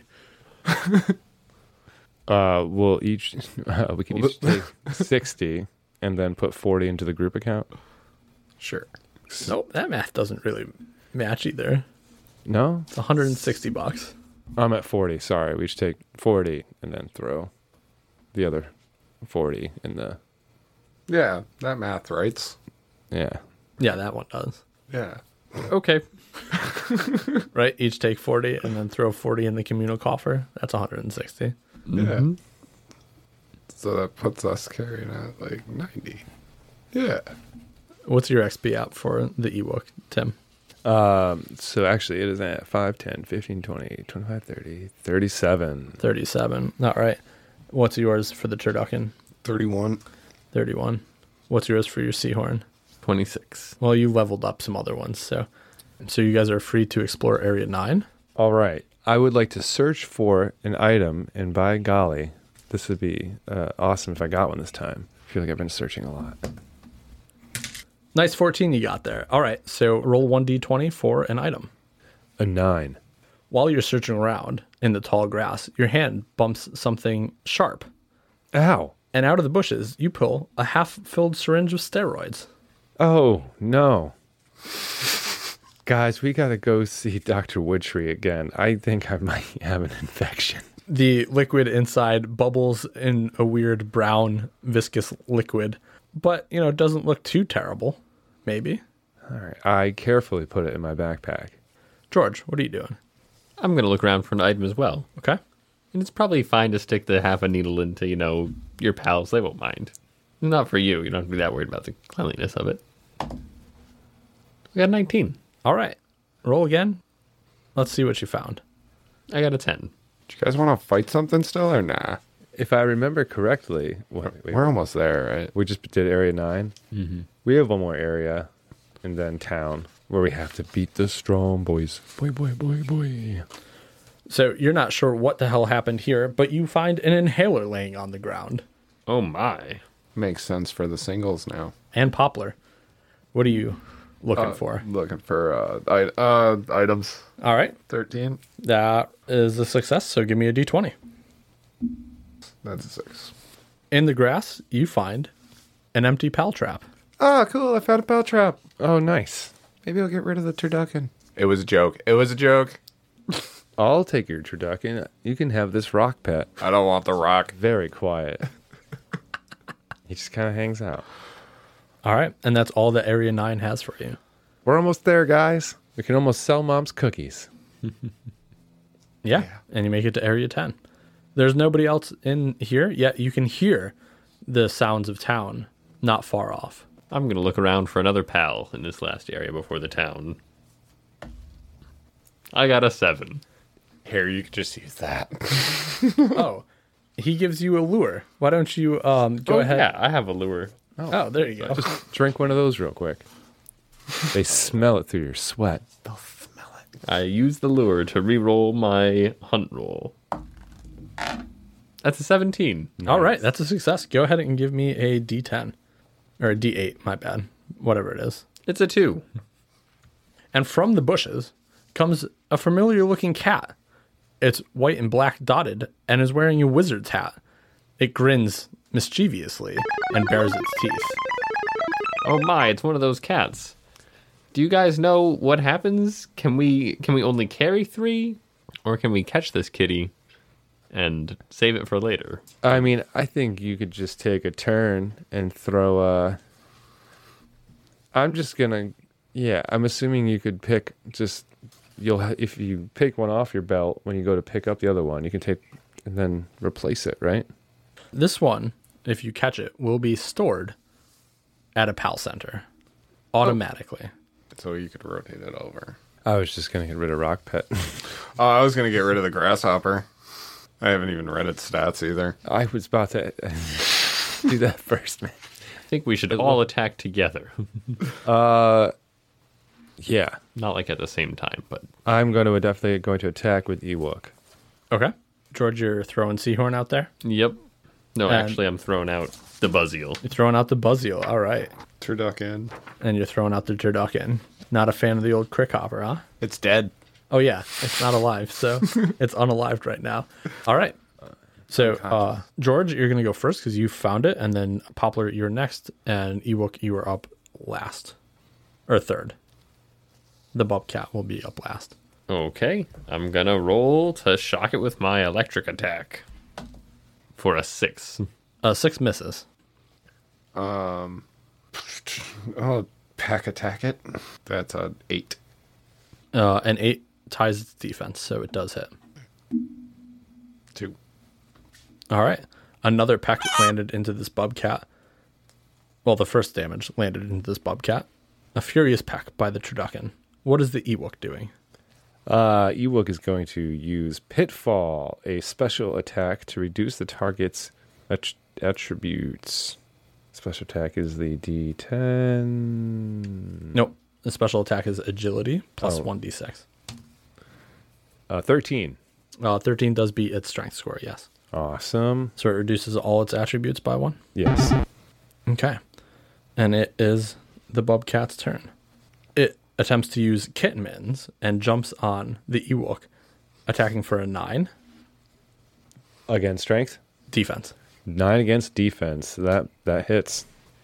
We'll each we can each take 60 and then put 40 into the group account. Sure. Nope, that math doesn't really match either. No? It's $160. I'm at 40. Sorry. We each take 40 and then throw the other 40 in the... Yeah, that math writes. Yeah. Yeah, that one does. Yeah. Okay. Right? Each take 40 and then throw 40 in the communal coffer. That's 160. Yeah. So that puts us carrying at like 90. Yeah. What's your XP app for the Ewok, Tim? So actually it is at 5, 10, 15, 20, 25, 30, 37. 37. All right. What's yours for the Turducken? 31. 31. What's yours for your Seahorn? 26. Well, you leveled up some other ones, so you guys are free to explore Area 9. All right. I would like to search for an item, and by golly, this would be awesome if I got one this time. I feel like I've been searching a lot. Nice 14 you got there. All right, so roll 1d20 for an item. A 9. While you're searching around in the tall grass, your hand bumps something sharp. Ow. And out of the bushes, you pull a half-filled syringe of steroids. Oh, no. Guys, we got to go see Dr. Woodtree again. I think I might have an infection. The liquid inside bubbles in a weird brown viscous liquid, but, it doesn't look too terrible, maybe. All right. I carefully put it in my backpack. George, what are you doing? I'm going to look around for an item as well. Okay. And it's probably fine to stick the half a needle into, your pals. They won't mind. Not for you. You don't have to be that worried about the cleanliness of it. We got 19. All right. Roll again. Let's see what you found. I got a 10. Do you guys want to fight something still or nah? If I remember correctly, We're almost there, right? we just did Area 9. Mm-hmm. We have one more area, and then town, where we have to beat the strong boys. Boy, boy, boy, boy. So you're not sure what the hell happened here, but you find an inhaler laying on the ground. Oh, my. Makes sense for the singles now. And Poplar. What are you looking for? Looking for items. All right. 13. That is a success, so give me a d20. That's a 6. In the grass, you find an empty pal trap. Ah, cool. I found a pal trap. Oh, nice. Maybe I'll get rid of the turducken. It was a joke. It was a joke. I'll take your turducken. You can have this rock pet. I don't want the rock. Very quiet. He just kind of hangs out. All right, and that's all that Area 9 has for you. We're almost there, guys. We can almost sell Mom's cookies. Yeah, and you make it to Area 10. There's nobody else in here, yet you can hear the sounds of town not far off. I'm going to look around for another pal in this last area before the town. I got a 7. Here, you could just use that. Oh, he gives you a lure. Why don't you go ahead? Yeah, I have a lure. Oh, there you go. Just drink one of those real quick. They smell it through your sweat. I use the lure to re-roll my hunt roll. That's a 17. All right, that's a success. Go ahead and give me a D10. Or a D8, my bad. Whatever it is. It's a 2. And from the bushes comes a familiar-looking cat. It's white and black dotted and is wearing a wizard's hat. It grins mischievously and bares its teeth. Oh my, it's one of those cats. Do you guys know what happens? Can we only carry 3? Or can we catch this kitty and save it for later? I mean, I think you could just take a turn and throw a... I'm just gonna... Yeah, I'm assuming you could pick just... If you pick one off your belt, when you go to pick up the other one, you can take and then replace it, right? This one, if you catch it, will be stored at a PAL center automatically. So you could rotate it over. I was just gonna get rid of Rock Pet. Oh, I was going to get rid of the grasshopper. I haven't even read its stats either. I was about to do that first, man. I think we should all attack together. Yeah, Not like at the same time, but I'm definitely going to attack with Ewok. Okay. George, you're throwing Seahorn out there? yep. No, And- actually, I'm throwing out the Buzzeel. You're throwing out the Buzzeel. All right. Turducken. And you're throwing out the Turducken. Not a fan of the old Crickhopper, huh? It's dead. Oh, yeah. It's not alive, so it's unalived right now. All right. So, George, you're going to go first because you found it. And then Poplar, you're next. And Ewok, you are up last. Or third. The Bobcat will be up last. Okay, I'm gonna roll to shock it with my electric attack for a 6. 6 misses. Oh, pack attack it. That's a 8. And 8 ties its defense, so it does hit. 2. All right. Another peck landed into this Bobcat. Well, the first damage landed into this Bobcat. A furious peck by the Turducken. What is the Ewok doing? Ewok is going to use Pitfall, a special attack to reduce the target's attributes. Special attack is the D10. Nope. The special attack is agility plus Oh. 1d6. 13. 13 does beat its strength score, yes. Awesome. So it reduces all its attributes by 1. Yes. Okay. And it is the Bobcat's turn. It attempts to use kitten mittens and jumps on the Ewok, attacking for a 9 Against strength. defense. 9 against defense. That hits.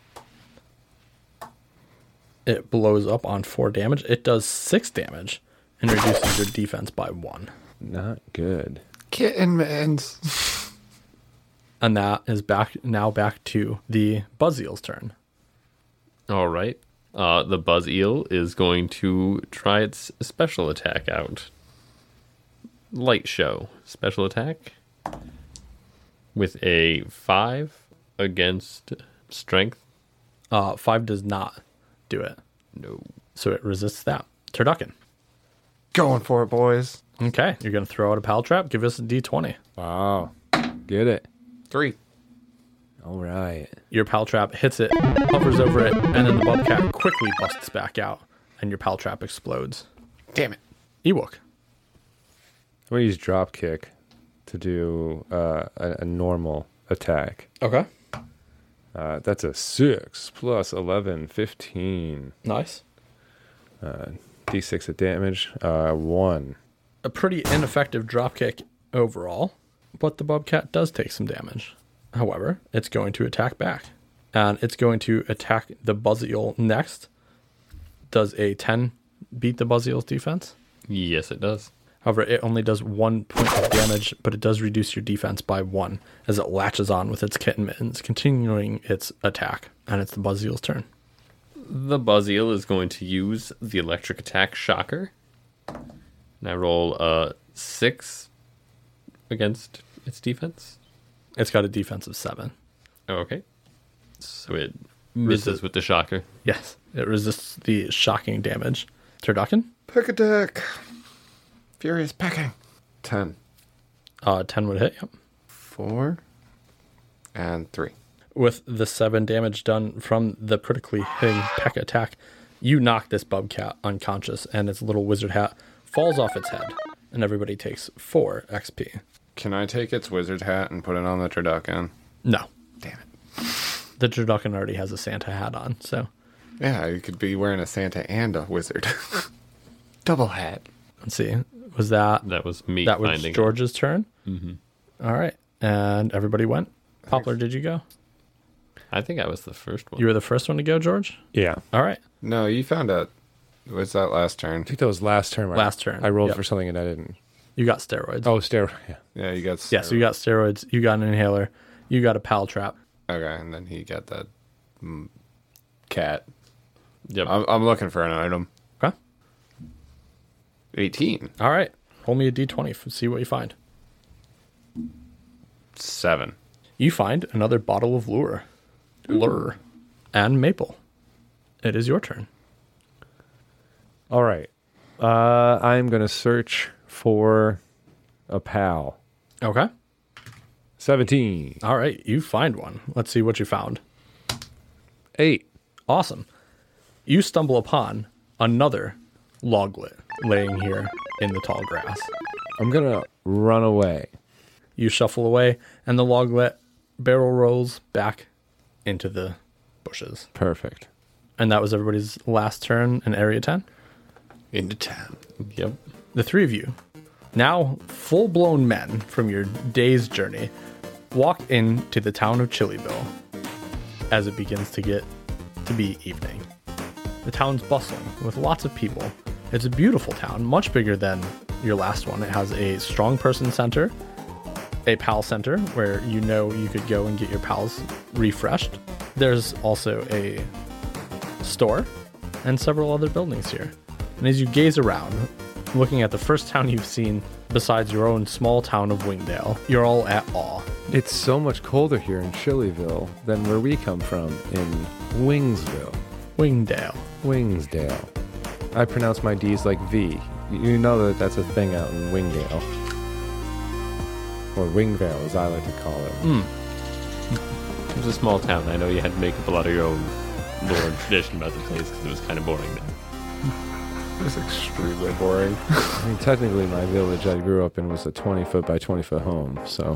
It blows up on 4 damage. It does 6 damage and reduces your defense by 1. Not good. Kitten mittens. And that is back to the Buzz Eel's turn. All right. The Buzz Eel is going to try its special attack out. Light show. Special attack. With a 5 against strength. 5 does not do it. No. So it resists that. Turducken. Going for it, boys. Okay. You're going to throw out a pal trap. Give us a d20. Wow. Get it. 3. All right. Your pal trap hits it, hovers over it, and then the Bobcat quickly busts back out, and your pal trap explodes. Damn it. Ewok. I'm going to use drop kick to do a normal attack. Okay. That's a 6 plus 11, 15. Nice. D6 of damage. 1. A pretty ineffective dropkick overall, but the Bobcat does take some damage. However, it's going to attack back. And it's going to attack the Buzz Eel next. Does a 10 beat the Buzz Eel's defense? Yes, it does. However, it only does 1 point of damage, but it does reduce your defense by 1 as it latches on with its kitten mittens, continuing its attack. And it's the Buzz Eel's turn. The Buzz Eel is going to use the electric attack shocker. And I roll a 6 against its defense. It's got a defense of 7. Oh, okay. So it misses with the shocker. Yes, it resists the shocking damage. Turducken? Pick a deck. Furious pecking. 10. 10 would hit, yep. 4. And 3. With the 7 damage done from the critically hitting peck attack, you knock this Bobcat unconscious, and its little wizard hat falls off its head, and everybody takes 4 XP. Can I take its wizard hat and put it on the turducken? No. Damn it. The Turducken already has a Santa hat on, so Yeah, you could be wearing a Santa and a wizard. Double hat. let's see. Was that That was me that was finding it. George's turn? Mm-hmm. All right, and everybody went. Poplar, did you go? I think I was the first one. You were the first one to go, George. Yeah. All right, No, you found out. Was that last turn? I think that was last turn. Last turn, I rolled yep. for something and I didn't. you got steroids. Oh, steroid. Yeah. Yeah, you got. yeah, so you got steroids. You got an inhaler. You got a pal trap. Okay, and then he got that cat. Yep. I'm looking for an item. Okay. 18. All right, roll me a d20. See what you find. 7. You find another bottle of lure, and maple. It is your turn. All right. I'm going to search for a pal. Okay. 17. All right, you find one. Let's see what you found. 8. Awesome. You stumble upon another loglet laying here in the tall grass. I'm going to run away. You shuffle away, and the loglet barrel rolls back into the bushes. Perfect. And that was everybody's last turn in Area 10. Into town. Yep. The three of you, now full-blown men from your day's journey, walk into the town of Chillyville as it begins to get to be evening. The town's bustling with lots of people. It's a beautiful town, much bigger than your last one. It has a strong person center, a pal center where you know you could go and get your pals refreshed. There's also a store and several other buildings here. And as you gaze around, looking at the first town you've seen besides your own small town of Wingdale, you're all at awe. It's so much colder here in Chillyville than where we come from in Wingsville. Wingdale. Wingsdale. I pronounce my D's like V. You know that that's a thing out in Wingdale. Or Wingvale, as I like to call it. It was a small town. I know you had to make up a lot of your own lore and tradition about the place because it was kind of boring now. It's extremely boring. I mean, technically, my village I grew up in was a 20-foot by 20-foot home, so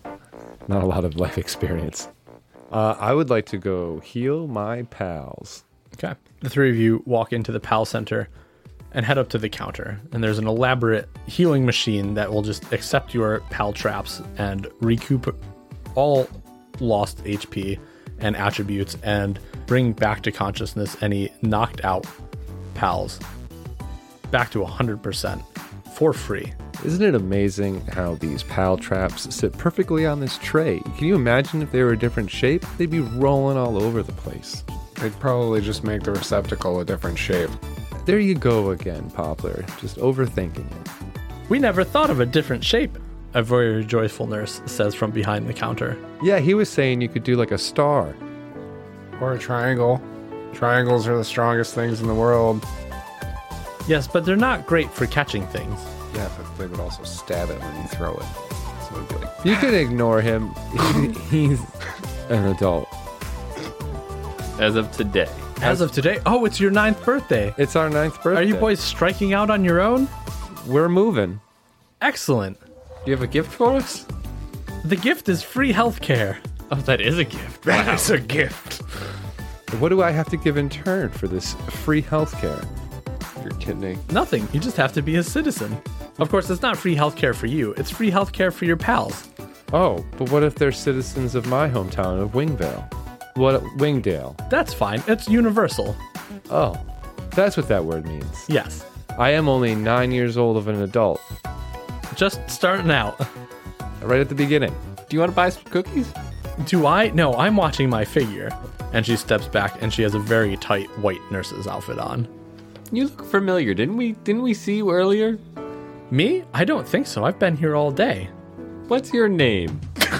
not a lot of life experience. I would like to go heal my pals. Okay. The three of you walk into the PAL Center and head up to the counter. And there's an elaborate healing machine that will just accept your PAL traps and recoup all lost HP and attributes and bring back to consciousness any knocked out PALs back to 100% for free. Isn't it amazing how these PAL traps sit perfectly on this tray? Can you imagine if they were a different shape? They'd be rolling all over the place. They'd probably just make the receptacle a different shape. There you go again, Poplar. Just overthinking it. We never thought of a different shape, a very joyful nurse says from behind the counter. Yeah, he was saying you could do like a star. Or a triangle. Triangles are the strongest things in the world. Yes, but they're not great for catching things. Yeah, but they would also stab it when you throw it. So it'd be like, You can ignore him. He's an adult. As of today. As of today, oh, it's your 9th birthday. It's our 9th birthday. Are you boys striking out on your own? We're moving. Excellent. Do you have a gift for us? The gift is free healthcare. Oh, that is a gift. that is a gift. What do I have to give in turn for this free healthcare? Your kidney. Nothing. You just have to be a citizen. Of course, it's not free healthcare for you. It's free healthcare for your pals. Oh, but what if they're citizens of my hometown of Wingvale? What, Wingdale? That's fine. It's universal. Oh, that's what that word means. Yes. I am only 9 years old of an adult. Just starting out. Right at the beginning. Do you want to buy some cookies? Do I? No, I'm watching my figure. And she steps back and she has a very tight white nurse's outfit on. You look familiar. Didn't we see you earlier? Me? I don't think so. I've been here all day. What's your name?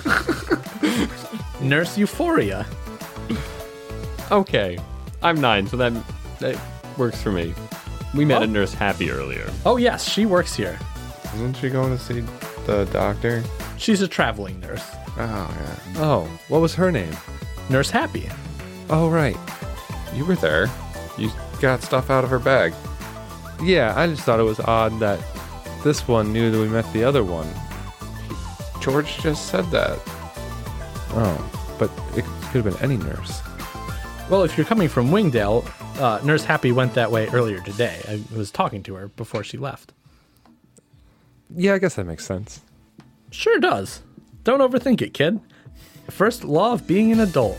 Nurse Euphoria. Okay. I'm 9, so that works for me. We met a Nurse Happy earlier. Oh, yes, she works here. Isn't she going to see the doctor? She's a traveling nurse. Oh, yeah. Oh, what was her name? Nurse Happy. Oh, right. You were there. You got stuff out of her bag. Yeah, I just thought it was odd that this one knew that we met the other one. George just said that. Oh, but it could have been any nurse. Well, if you're coming from Wingdale, Nurse Happy went that way earlier today. I was talking to her before she left. Yeah, I guess that makes sense. Sure does. Don't overthink it, kid. First law of being an adult.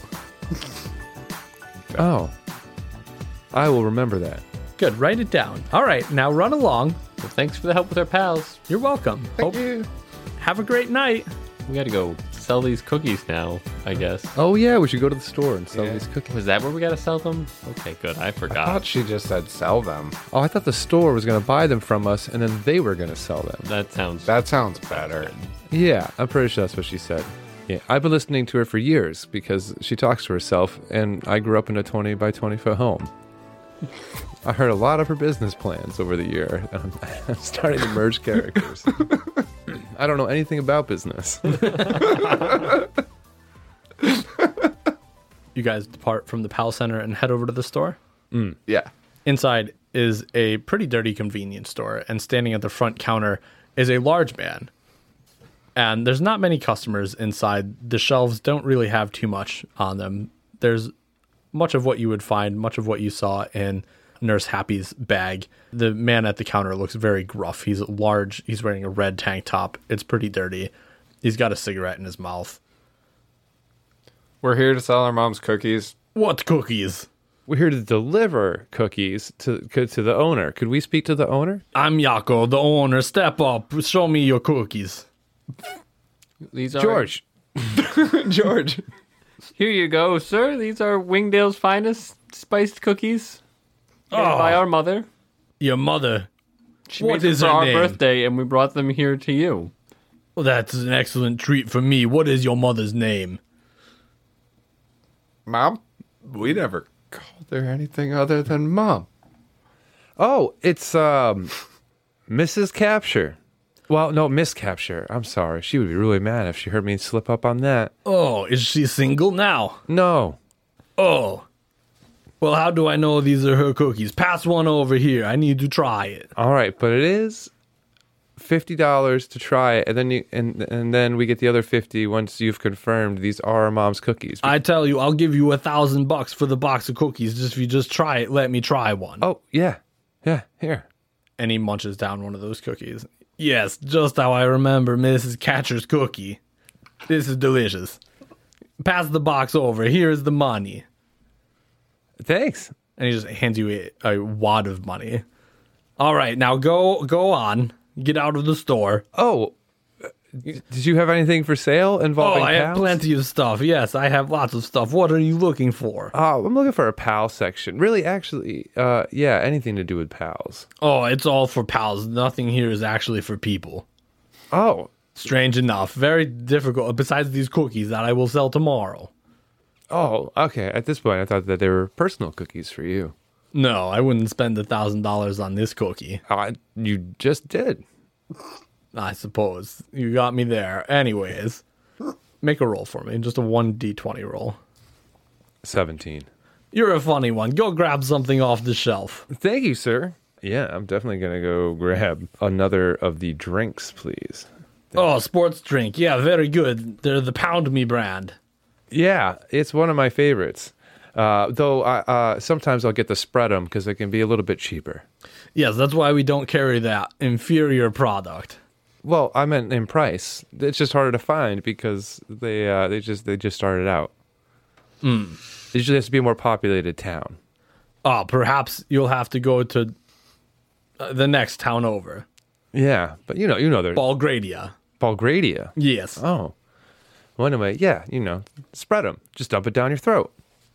Oh, I will remember that. Good, write it down. All right, now run along. Well, thanks for the help with our pals. You're welcome. Thank you. Have a great night. We gotta go sell these cookies now, I guess. Oh, yeah, we should go to the store and sell Yeah. these cookies. Was that where we gotta sell them? Okay, good. I I forgot. thought she just said sell them. Oh, I thought the store was going to buy them from us and then they were going to sell them. That sounds... That sounds better. Yeah, I'm pretty sure that's what she said. Yeah, I've been listening to her for years because she talks to herself, and I grew up in a 20 by 20 foot home. I heard a lot of her business plans over the year, and I'm starting to merge characters. I don't know anything about business. You guys depart from the PAL Center and head over to the store. Yeah. Inside is a pretty dirty convenience store, and standing at the front counter is a large man. And there's not many customers inside. The shelves don't really have too much on them. There's much of what you would find, much of what you saw in Nurse Happy's bag. The man at the counter looks very gruff. He's large. He's wearing a red tank top. It's pretty dirty. He's got a cigarette in his mouth. We're here to sell our mom's cookies. What cookies? We're here to deliver cookies to the owner. Could we speak to the owner? I'm Yako, the owner. Step up. Show me your cookies. These are... George. George. Here you go, sir. These are Wingdale's finest spiced cookies. Made by our mother. Your mother. She What made them is for her our name? birthday, and we brought them here to you. Well, that's an excellent treat for me. What is your mother's name? Mom? We never called her anything other than Mom. Oh, it's Mrs. Capture. Well, no, Miss Capture. I'm sorry. She would be really mad if she heard me slip up on that. Oh, is she single now? No. Oh. Well, how do I know these are her cookies? Pass one over here. I need to try it. All right, but it is $50 to try it, and then and then we get the other 50 once you've confirmed these are our mom's cookies. I tell you, I'll give you $1,000 for the box of cookies just if you just try it. Let me try one. Oh yeah, here. And he munches down one of those cookies. Yes, just how I remember Mrs. Catcher's cookie. This is delicious. Pass the box over. Here is the money. Thanks. And he just hands you a wad of money. All right, now go on. Get out of the store. Oh, did you have anything for sale involving I have pals? plenty of stuff. Yes, I have lots of stuff. What are you looking for? I'm looking for a pal section. Really, actually, yeah, anything to do with pals. Oh, it's all for pals. Nothing here is actually for people. Oh, Strange enough. Very difficult. Besides these cookies that I will sell tomorrow. Okay. At this point, I thought that they were personal cookies for you. No, I wouldn't spend $1,000 on this cookie. You just did. I suppose. You got me there. Anyways, make a roll for me. Just a 1d20 roll. 17. You're a funny one. Go grab something off the shelf. Thank you, sir. Yeah, I'm definitely going to go grab another of the drinks, please. Oh, sports drink. Yeah, very good. They're the Pound Me brand. Yeah, it's one of my favorites. Though sometimes I'll get the spread 'em because they can be a little bit cheaper. Yes, that's why we don't carry that inferior product. Well, I meant in price. It's just harder to find because they just started out. It usually has to be a more populated town. Oh, perhaps you'll have to go to the next town over. Yeah, but you know there's Belgradia. Bulgaria. Yes. Oh, well, anyway, yeah, spread them. Just dump it down your throat.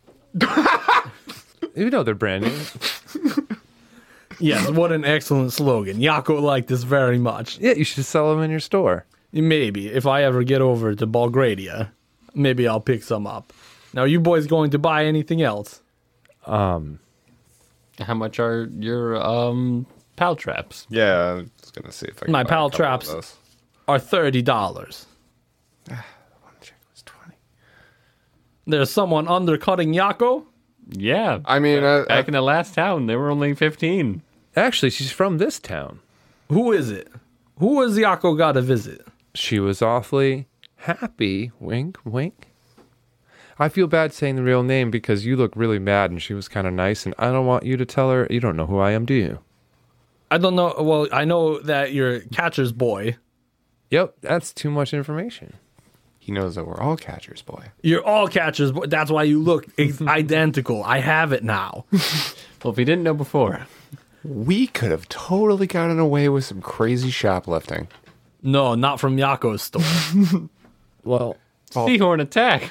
You know their brand name. Yes, what an excellent slogan. Yako liked this very much. Yeah, you should sell them in your store. Maybe, if I ever get over to Belgradia, maybe I'll pick some up. Now, you boys going to buy anything else? How much are your pal traps? Yeah, I was gonna see if I can My buy a pal couple of traps. those. Are $30. Check it was 20. There's someone undercutting Yako? Yeah. I mean, back in the last town, they were only 15. Actually, she's from this town. Who is it? Who has Yako got to visit? She was awfully happy. Wink, wink. I feel bad saying the real name because you look really mad and she was kind of nice, and I don't want you to tell her. You don't know who I am, do you? I don't know. Well, I know that you're Catcher's boy. Yep, that's too much information. he knows that we're all Catcher's boy. You're all Catcher's boy. That's why you look identical. I have it now. Well, if he didn't know before. We could have totally gotten away with some crazy shoplifting. No, not from Yako's store. Well, Seahorn attack.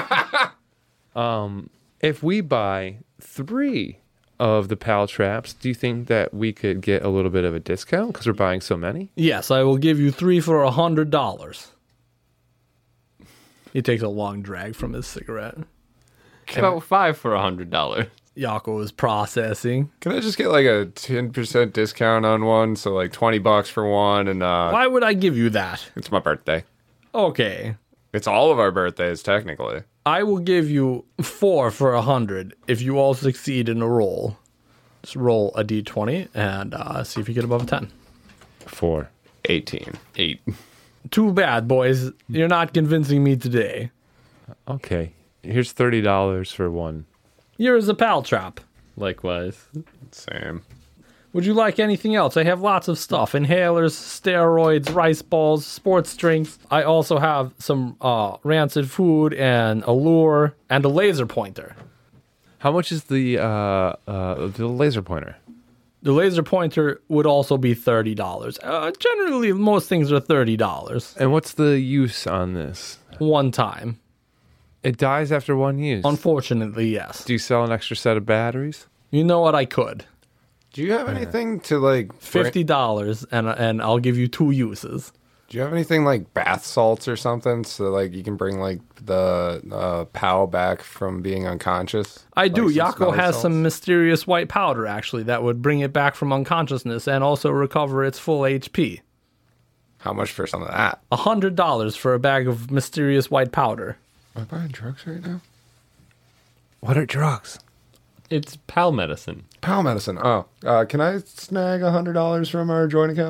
if we buy 3 of the pal traps, do you think that we could get a little bit of a discount because we're buying so many? Yes, I will give you 3 for $100. He takes a long drag from his cigarette. About 5 for $100. Yako is processing. Can I just get like a 10% discount on one? So like $20 for one, and Why would I give you that? it's my birthday. Okay. It's all of our birthdays, technically. I will give you 4 for 100 if you all succeed in a roll. Just roll a d20 and see if you get above a 10. 4. 18. 8. Too bad, boys. You're not convincing me today. Okay. Here's $30 for one. Here's a pal trap. Likewise. Same. Would you like anything else? I have lots of stuff. Inhalers, steroids, rice balls, sports drinks. I also have some rancid food and a lure and a laser pointer. How much is the laser pointer? The laser pointer would also be $30. Generally, most things are $30. And what's the use on this? One time. It dies after one use. Unfortunately, yes. Do you sell an extra set of batteries? You know what? I could. Do you have anything to like $50 and I'll give you 2 uses. Do you have anything like bath salts or something so like you can bring like the POW back from being unconscious? I do. Like some Yako smelly has salts? some mysterious white powder, actually, that would bring it back from unconsciousness and also recover its full HP. How much for some of that? $100 for a bag of mysterious white powder. Am I buying drugs right now? What are drugs? It's pal medicine. POW medicine. Oh, can I snag $100 from our joint account?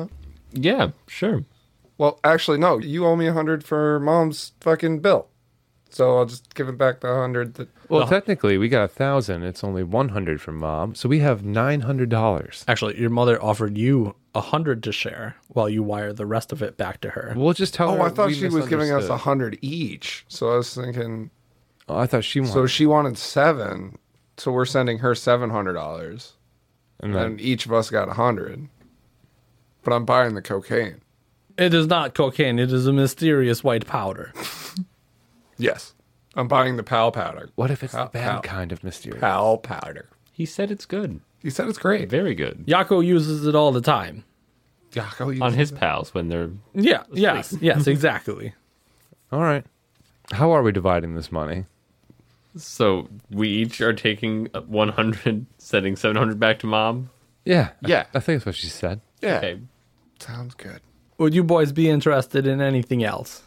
Yeah, sure. Well, actually, no. You owe me 100 for Mom's fucking bill. So I'll just give it back the 100 that... Well, technically, we got 1,000. It's only 100 from Mom, so we have $900. Actually, your mother offered you 100 to share while you wire the rest of it back to her. We'll just tell her. Oh, I thought we she was giving us misunderstood. 100 each. So I was thinking... Oh, I thought she wanted. So she wanted 7. So we're sending her $700. and then, And each of us got 100. But I'm buying the cocaine. It is not cocaine. It is a mysterious white powder. Yes. I'm buying the pal powder. what if it's the Pal- bad pal- kind of mysterious? Pal powder. He said it's good. He said it's great. Very good. Yako uses it all the time. Yako On uses his it. pals when they're... Yeah, yes, exactly. All right. How are we dividing this money? So we each are taking 100, sending 700 back to Mom? Yeah. Yeah. I think that's what she said. Yeah. Okay. Sounds good. Would you boys be interested in anything else?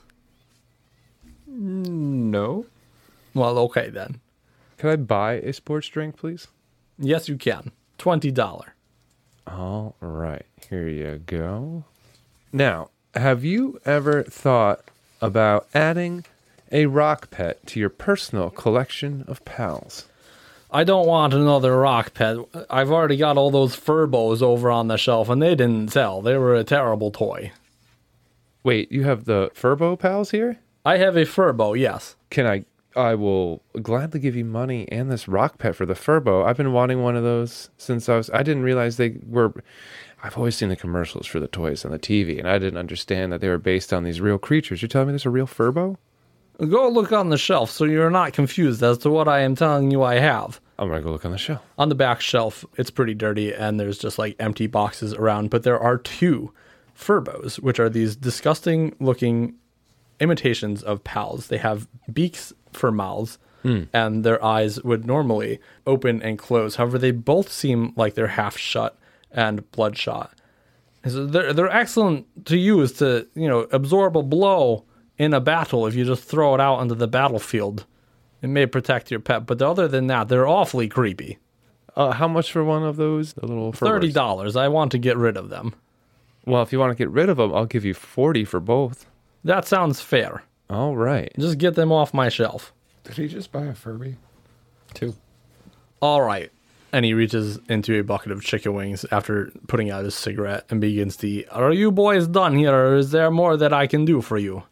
No. Well, okay then. Could I buy a sports drink, please? Yes, you can. $20. All right. Here you go. Now, have you ever thought about adding a rock pet to your personal collection of pals? I don't want another rock pet. I've already got all those Furbos over on the shelf, and they didn't sell. They were a terrible toy. Wait, you have the Furbo pals here? I have a Furbo, yes. I will gladly give you money and this rock pet for the Furbo. I've been wanting one of those since I didn't realize they were. I've always seen the commercials for the toys on the TV, and I didn't understand that they were based on these real creatures. You're telling me there's a real Furbo? Go look on the shelf so you're not confused as to what I am telling you I have. I'm gonna go look on the shelf. On the back shelf, it's pretty dirty, and there's just like empty boxes around, but there are 2 Furbos, which are these disgusting looking imitations of pals. They have beaks for mouths, and their eyes would normally open and close. However, they both seem like they're half shut and bloodshot. And so they're excellent to use to, absorb a blow in a battle if you just throw it out onto the battlefield. It may protect your pet, but other than that, they're awfully creepy. How much for one of those? The little Furbos? $30. I want to get rid of them. Well, if you want to get rid of them, I'll give you 40 for both. That sounds fair. All right. Just get them off my shelf. Did he just buy a Furby? 2. All right. And he reaches into a bucket of chicken wings after putting out his cigarette and begins to eat. Are you boys done here, or is there more that I can do for you?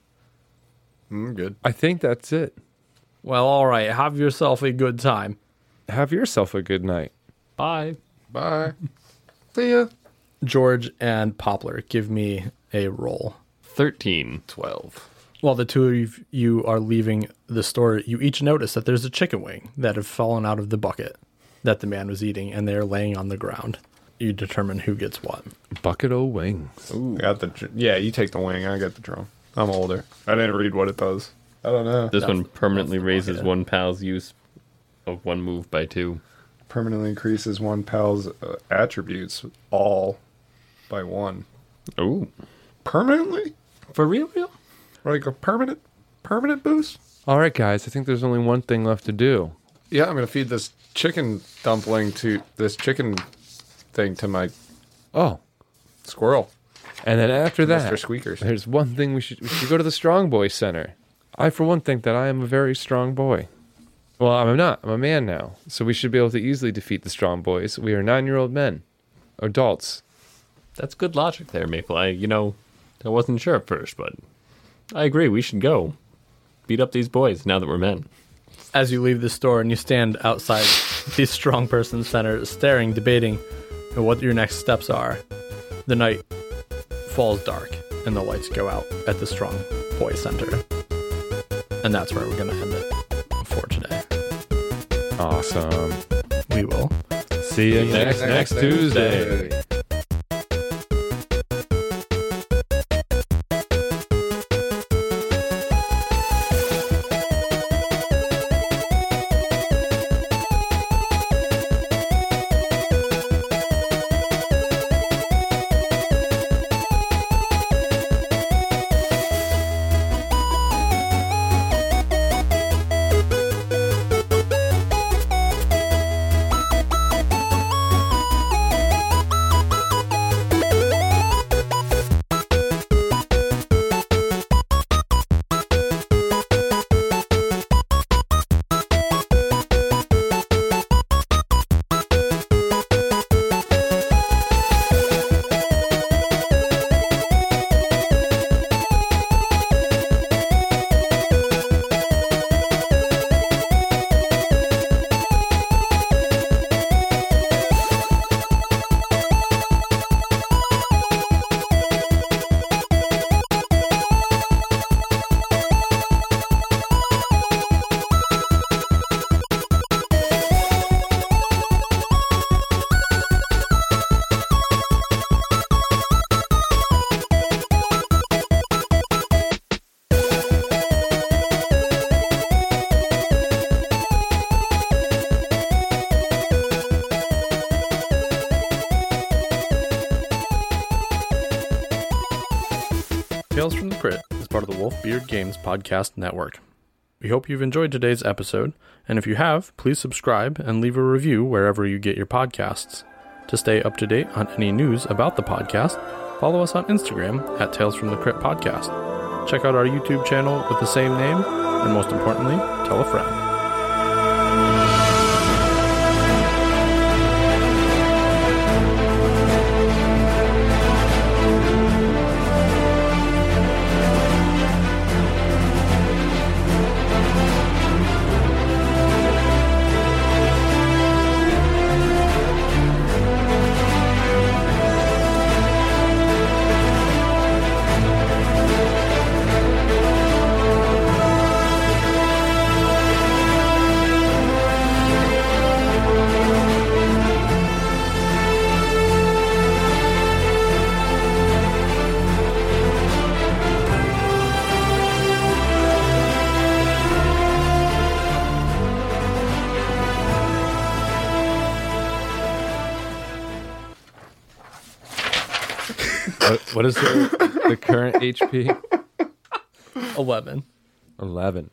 Good. I think that's it. Well, all right. Have yourself a good time. Have yourself a good night. Bye. Bye. See ya. George and Poplar, give me a roll. 13. 12. While the two of you are leaving the store, you each notice that there's a chicken wing that have fallen out of the bucket that the man was eating, and they're laying on the ground. You determine who gets what. Bucket o' wings. I got the... Yeah, you take the wing. I got the drum. I'm older. I didn't read what it does. I don't know. This one permanently raises yeah. one pal's use of one move by 2. Permanently increases one pal's attributes all by 1. Oh. Permanently? For real? Like a permanent boost? All right, guys. I think there's only one thing left to do. Yeah, I'm gonna feed this chicken thing to my Oh. squirrel, And then after that, Mr. Squeakers. there's one thing we should go to the Strong Boy Center. I, for one, think that I am a very strong boy. Well, I'm not. I'm a man now. So we should be able to easily defeat the Strong Boys. We are 9-year-old men. Adults. That's good logic there, Maple. I wasn't sure at first, but I agree. We should go beat up these boys now that we're men. As you leave the store and you stand outside the Strong Person Center, staring, debating what your next steps are, the night falls dark and the lights go out at the Strong Boy Center. And that's where we're going to end it for today. Awesome. We will See you next Tuesday. part of the Wolfbeard Games Podcast Network. We hope you've enjoyed today's episode, and if you have, please subscribe and leave a review wherever you get your podcasts. To stay up to date on any news about the podcast, follow us on Instagram at Tales from the Crypt Podcast. Check out our YouTube channel with the same name, and most importantly, tell a friend. What is the current HP? 11. 11.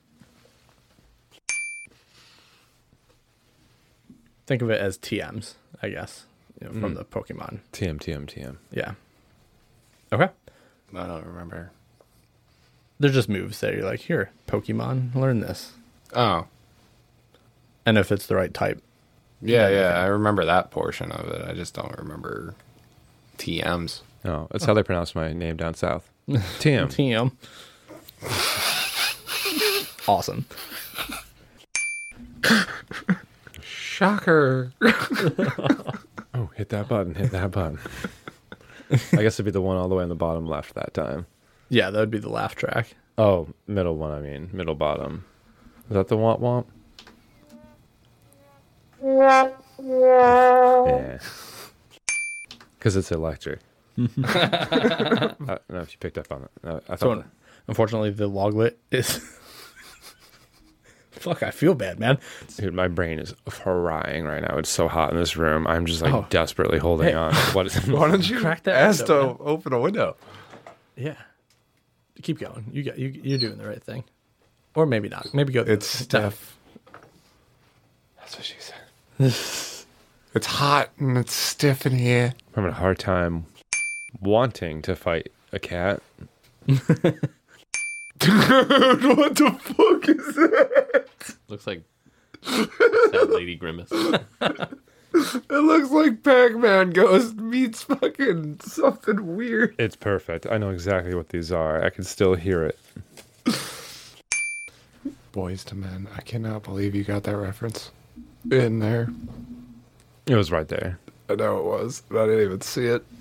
Think of it as TMs, I guess, from the Pokemon. TM. Yeah. Okay. I don't remember. They're just moves that you're like, here, Pokemon, learn this. Oh, And if it's the right type. yeah. I remember that portion of it. I just don't remember TMs. No, that's how they pronounce my name down south. TM. TM. Awesome. Shocker. Oh, hit that button. I guess it'd be the one all the way on the bottom left that time. Yeah, that would be the laugh track. Oh, middle one, middle bottom. Is that the womp womp? Yeah. Because it's electric. I don't know if you picked up on it. I thought So, unfortunately, the loglet is... Fuck, I feel bad, man. dude, my brain is frying right now. It's so hot in this room. I'm just like Oh. desperately holding Hey. on. What is Why don't you Crack that ask window, to open a window? Yeah. Keep going. You're doing the right thing. Or maybe not. Maybe go... It's Steph. That's what she said. It's hot and it's stiff in here. I'm having a hard time wanting to fight a cat. Dude, what the fuck is that? Looks like sad lady grimace. It looks like Pac-Man Ghost meets fucking something weird. It's perfect. I know exactly what these are. I can still hear it. Boys to Men. I cannot believe you got that reference in there. It was right there. I know it was, but I didn't even see it.